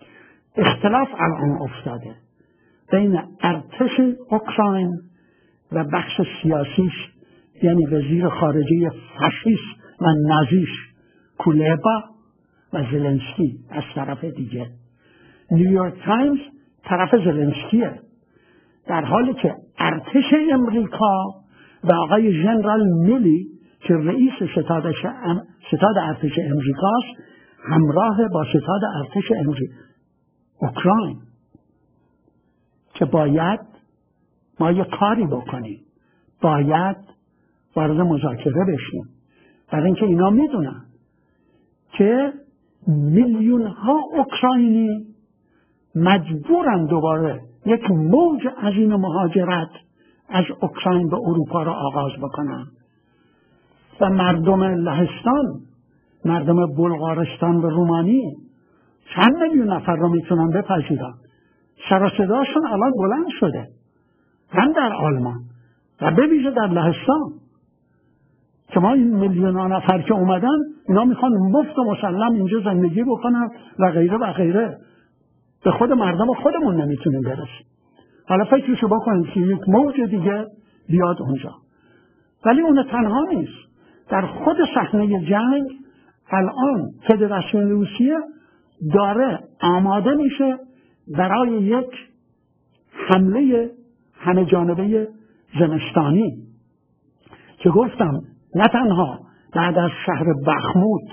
اختلاف الان افتاده بین ارتش اوکراین و بخش سیاسیش یعنی وزیر خارجه فاشیست و نازیش کولبا و زلنسکی از طرف دیگه. نیویورک تایمز طرف زلنسکیه، در حالی که ارتش امریکا و آقای ژنرال میلی که رئیس ستاد ستاد ارتش امریکاست همراه با ستاد ارتش امریکا اوکراین که باید ما یه کاری بکنیم، باید وارد مذاکره بشیم، برای اینکه اینا میدونن که میلیون ها اوکراینی مجبورن دوباره یک موج عظیم مهاجرت از اوکراین به اروپا را آغاز بکنن و مردم لهستان، مردم بلغارستان و رومانی چند میلیون نفر رو میتونن بپذیرن. سر و صداشون الان بلند شده هم در آلمان و به ویژه در لهستان که ما این میلیون ها نفر که اومدن اینا میخوان مفت و مسلم اینجا زندگی بکنن و غیره و غیره. به خود مردم خودمون نمیتونیم برسیم. حالا فکرشو بکنید که یک موج دیگه بیاد اونجا. ولی اون تنها نیست. در خود صحنه جنگ الان فدراسیون روسیه داره آماده میشه برای یک حمله همه جانبه زمستانی که گفتم نه تنها بعد از شهر بخموت،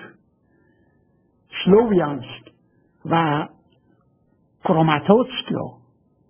سلوویانسک و کروماتوفسک رو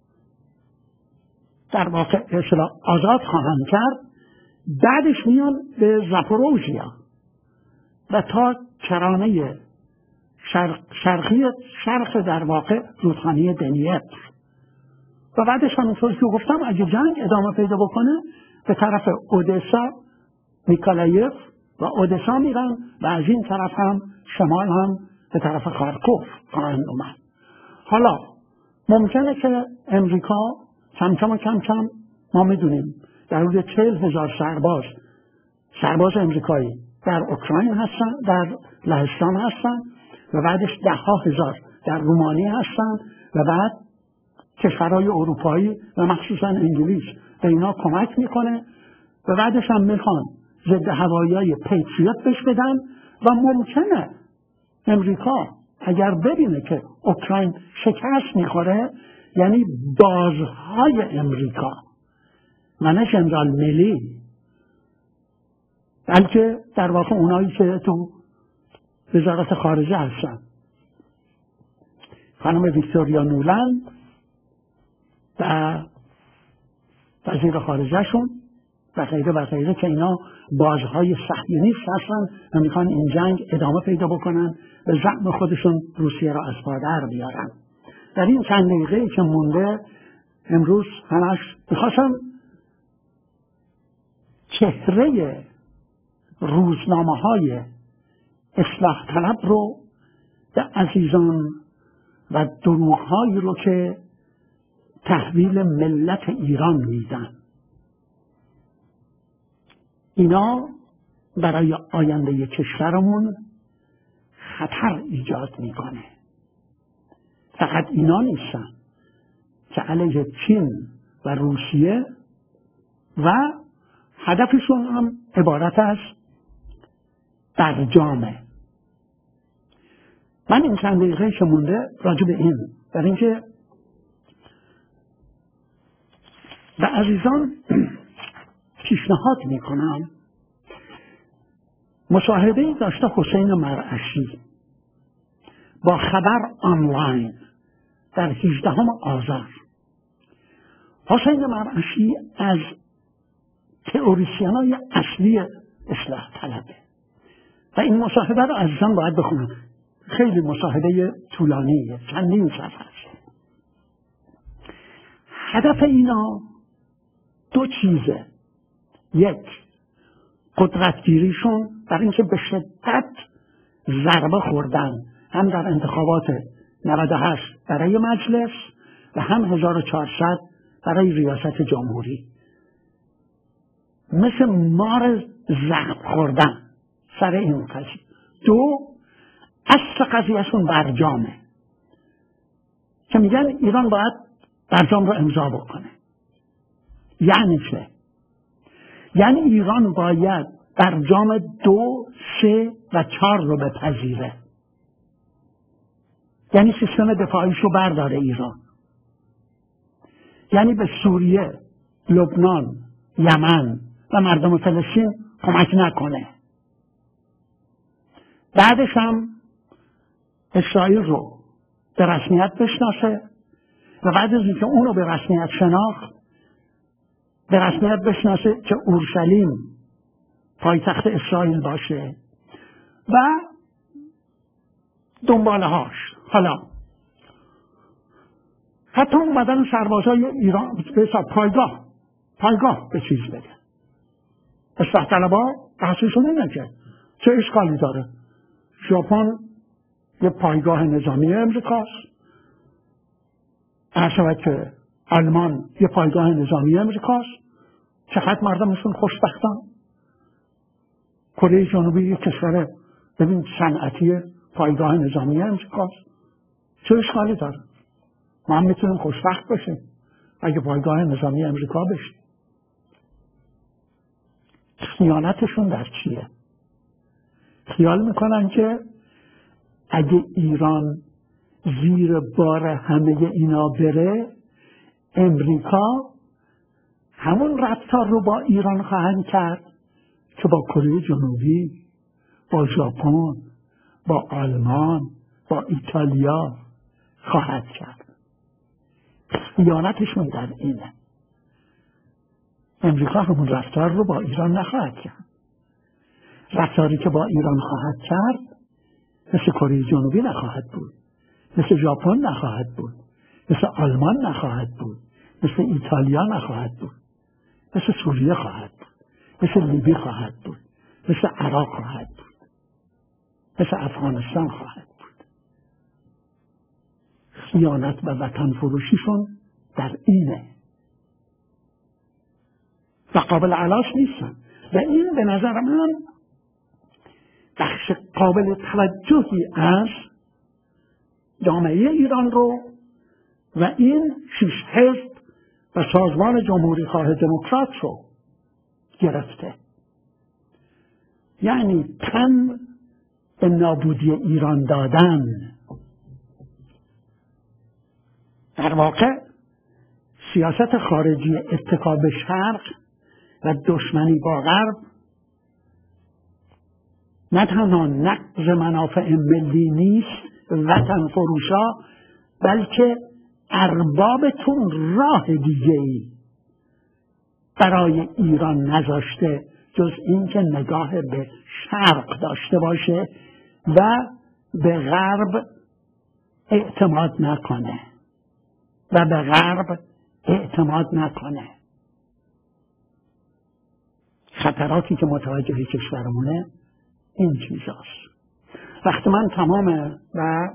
در واقع اصلا آزاد خواهند کرد، بعدش میان به زاپوروژیا و تا کرانه شرق شرقی شرق در واقع رودخانه دنیپر و بعدش همونطور که گفتم اگه جنگ ادامه پیدا بکنه به طرف اودسا، میکالایف و اودسا میرن و از این طرف هم شمال هم به طرف خارکوف خواهند اومد. حالا ممکنه که امریکا کم کم و کم کم ما میدونیم در حدود چهل هزار سرباز سرباز امریکایی در اوکراین هستن، در لهستان هستن و بعدش ده ها هزار در رومانی هستن و بعد کشورهای اروپایی و مخصوصا انگلیس به اینا کمک میکنه و بعدش هم میخوان ضد هوایی پیتریوت بهش بدن و ممکنه امریکا اگر ببینه که اوکراین شکست میخوره، یعنی بازهای امریکا و نه ژنرال میلی، بلکه در واقع اونایی که تو وزارت خارجه هستن، خانم ویکتوریا نولند و وزیر خارجه شون و غیره و غیره که اینا بازهای صهیونیست هستن و میخوان این جنگ ادامه پیدا بکنن به زعم خودشون روسیه را از پا در بیارن. در این چند دقیقه‌ای که مونده امروز همش میخواستم چهره روزنامه های اصلاح طلب رو به عزیزان و دروغ هایی رو که تحویل ملت ایران میدن، اینا برای آینده کشورمون خطر ایجاد میکنه. فقط اینا نیستن که علیه چین و روسیه و هدفشون هم عبارت از برجامه. من این چند دقیقه که مونده راجع به این برای اینکه به عزیزان پیشنهاد میکنم مصاحبه‌ای داشته حسین مرعشی با خبر آنلاین در هجدهم آذر. حسین مرعشی از تئوریسین‌های اصلی اصلاح طلبه و این مصاحبه رو عزیزان باید بخونن. خیلی مصاحبه طولانیه، چندین صفحه است. هدف اینا دو چیزه. یک، قدرتگیریشون برای اینکه به شدت ضربه خوردن هم در انتخابات نود و هشت برای مجلس و هم هزار و چهارصد برای ریاست جمهوری، مثل مار زخم خوردن سر این قضیه. دو، اصل قضیهشون برجامه که میگن ایران باید برجام رو امضا بکنه. یعنی چه؟ یعنی ایران باید برجام دو، سه و چهار رو بپذیره. یعنی سیستم دفاعیشو برداره ایران. یعنی به سوریه، لبنان، یمن و مردم فلسطین کمک نکنه. بعدش هم اسرائیل رو به رسمیت بشناسه و بعد از اینکه اون رو به رسمیت شناخت، به رسمیت بشناسه که اورشلیم پایتخت اسرائیل باشه و دنباله هاش. حالا حتی اومدن سربازای ایران به پایگاه پایگاه به چیز بده. اصلاح طلبها بحثشون اینه که چه اشکالی داره؟ ژاپن یه پایگاه نظامی امریکاست، عرض که آلمان یه پایگاه نظامی امریکاست. چقدر مردمشون خوشبختن. کره جنوبی یه کشور ببین صنعتی پایگاه نظامی امریکاست. چه اشکالی داره؟ ما هم میتونیم خوشبخت باشیم اگه پایگاه نظامی امریکا بشیم. خیانتشون در چیه؟ خیال میکنن که اگه ایران زیر بار همه اینا بره، امریکا همون رفتار رو با ایران خواهند کرد که با کره جنوبی، با ژاپن، با آلمان، با ایتالیا خواهد کرد. خیانتشون در اینه. امریکا همون رفتار رو با ایران نخواهد کرد. رفتاری که با ایران خواهد کرد مثل کره جنوبی نخواهد بود، مثل ژاپن نخواهد بود، مثل آلمان نخواهد بود، مثل ایتالیا نخواهد بود، مثل سوریه خواهد بود، مثل لیبی خواهد بود، مثل عراق خواهد بود، مثل افغانستان خواهد بود. خیانت و وطن فروشیشون در اینه و قابل علاج نیستن و این به نظر من بخش قابل توجهی از جامعه ایران رو و این شش حزب و سازمان جمهوری خواه دموکرات رو گرفته. یعنی تن به نابودی ایران دادن. در واقع سیاست خارجی اتکا به شرق و دشمنی با غرب نه تنها نقض منافع ملی نیست وطن فروشا، بلکه اربابتون راه دیگه‌ای برای ایران نذاشته جز اینکه نگاه به شرق داشته باشه و به غرب اعتماد نکنه و به غرب اعتماد نکنه. خطراتی که متوجه کشورمونه این چیزاست. وقتی من تمام و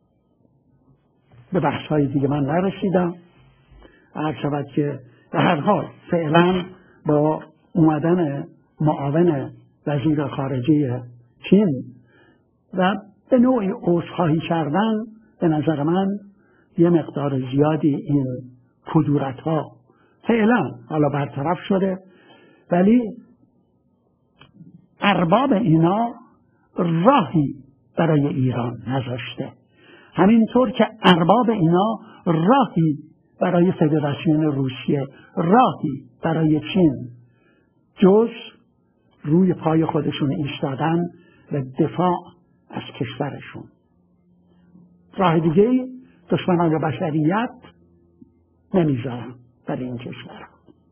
به بحث‌های دیگه من نرسیدم، عرض شود که به هر حال فعلا با اومدن معاون وزیر خارجه چین و به نوعی عذرخواهی کردن، به نظر من یه مقدار زیادی این کدورت‌ها فعلا حالا برطرف شده، ولی ارباب اینا راهی برای ایران نذاشته. همینطور که ارباب اینا راهی برای فدراسیون روسیه، راهی برای چین جز روی پای خودشون ایستادن و دفاع از کشورشون. راه دیگه دشمنان بشریت نمیذارن برای این کشور.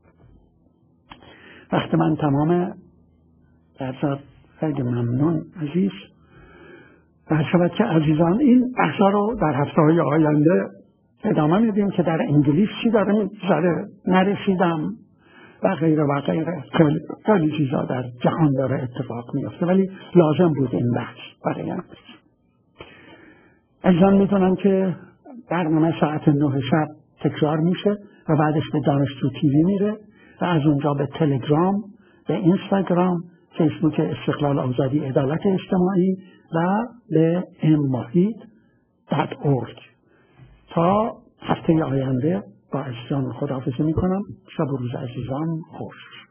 وقتی من تمام درصد خیلی ممنون عزیز. در شود که عزیزان این بحثا رو در هفته‌های آینده ادامه میدیم که در انگلیس چی داره میگذره، نرسیدم و غیره و غیره. خیلی, خیلی چیزا در جهان داره اتفاق میفته ولی لازم بود این بحث برای امروز. عزیزان میدونن که برنامه ساعت نه شب تکرار میشه و بعدش به دانشجو تیوی میره و از اونجا به تلگرام، به اینستاگرام، فیسبوک استقلال آزادی عدالت اجتماعی و به اماهید دات اورگ. تا هفته آینده با عزیزان خداحافظی میکنم. شب و روز عزیزان خوش.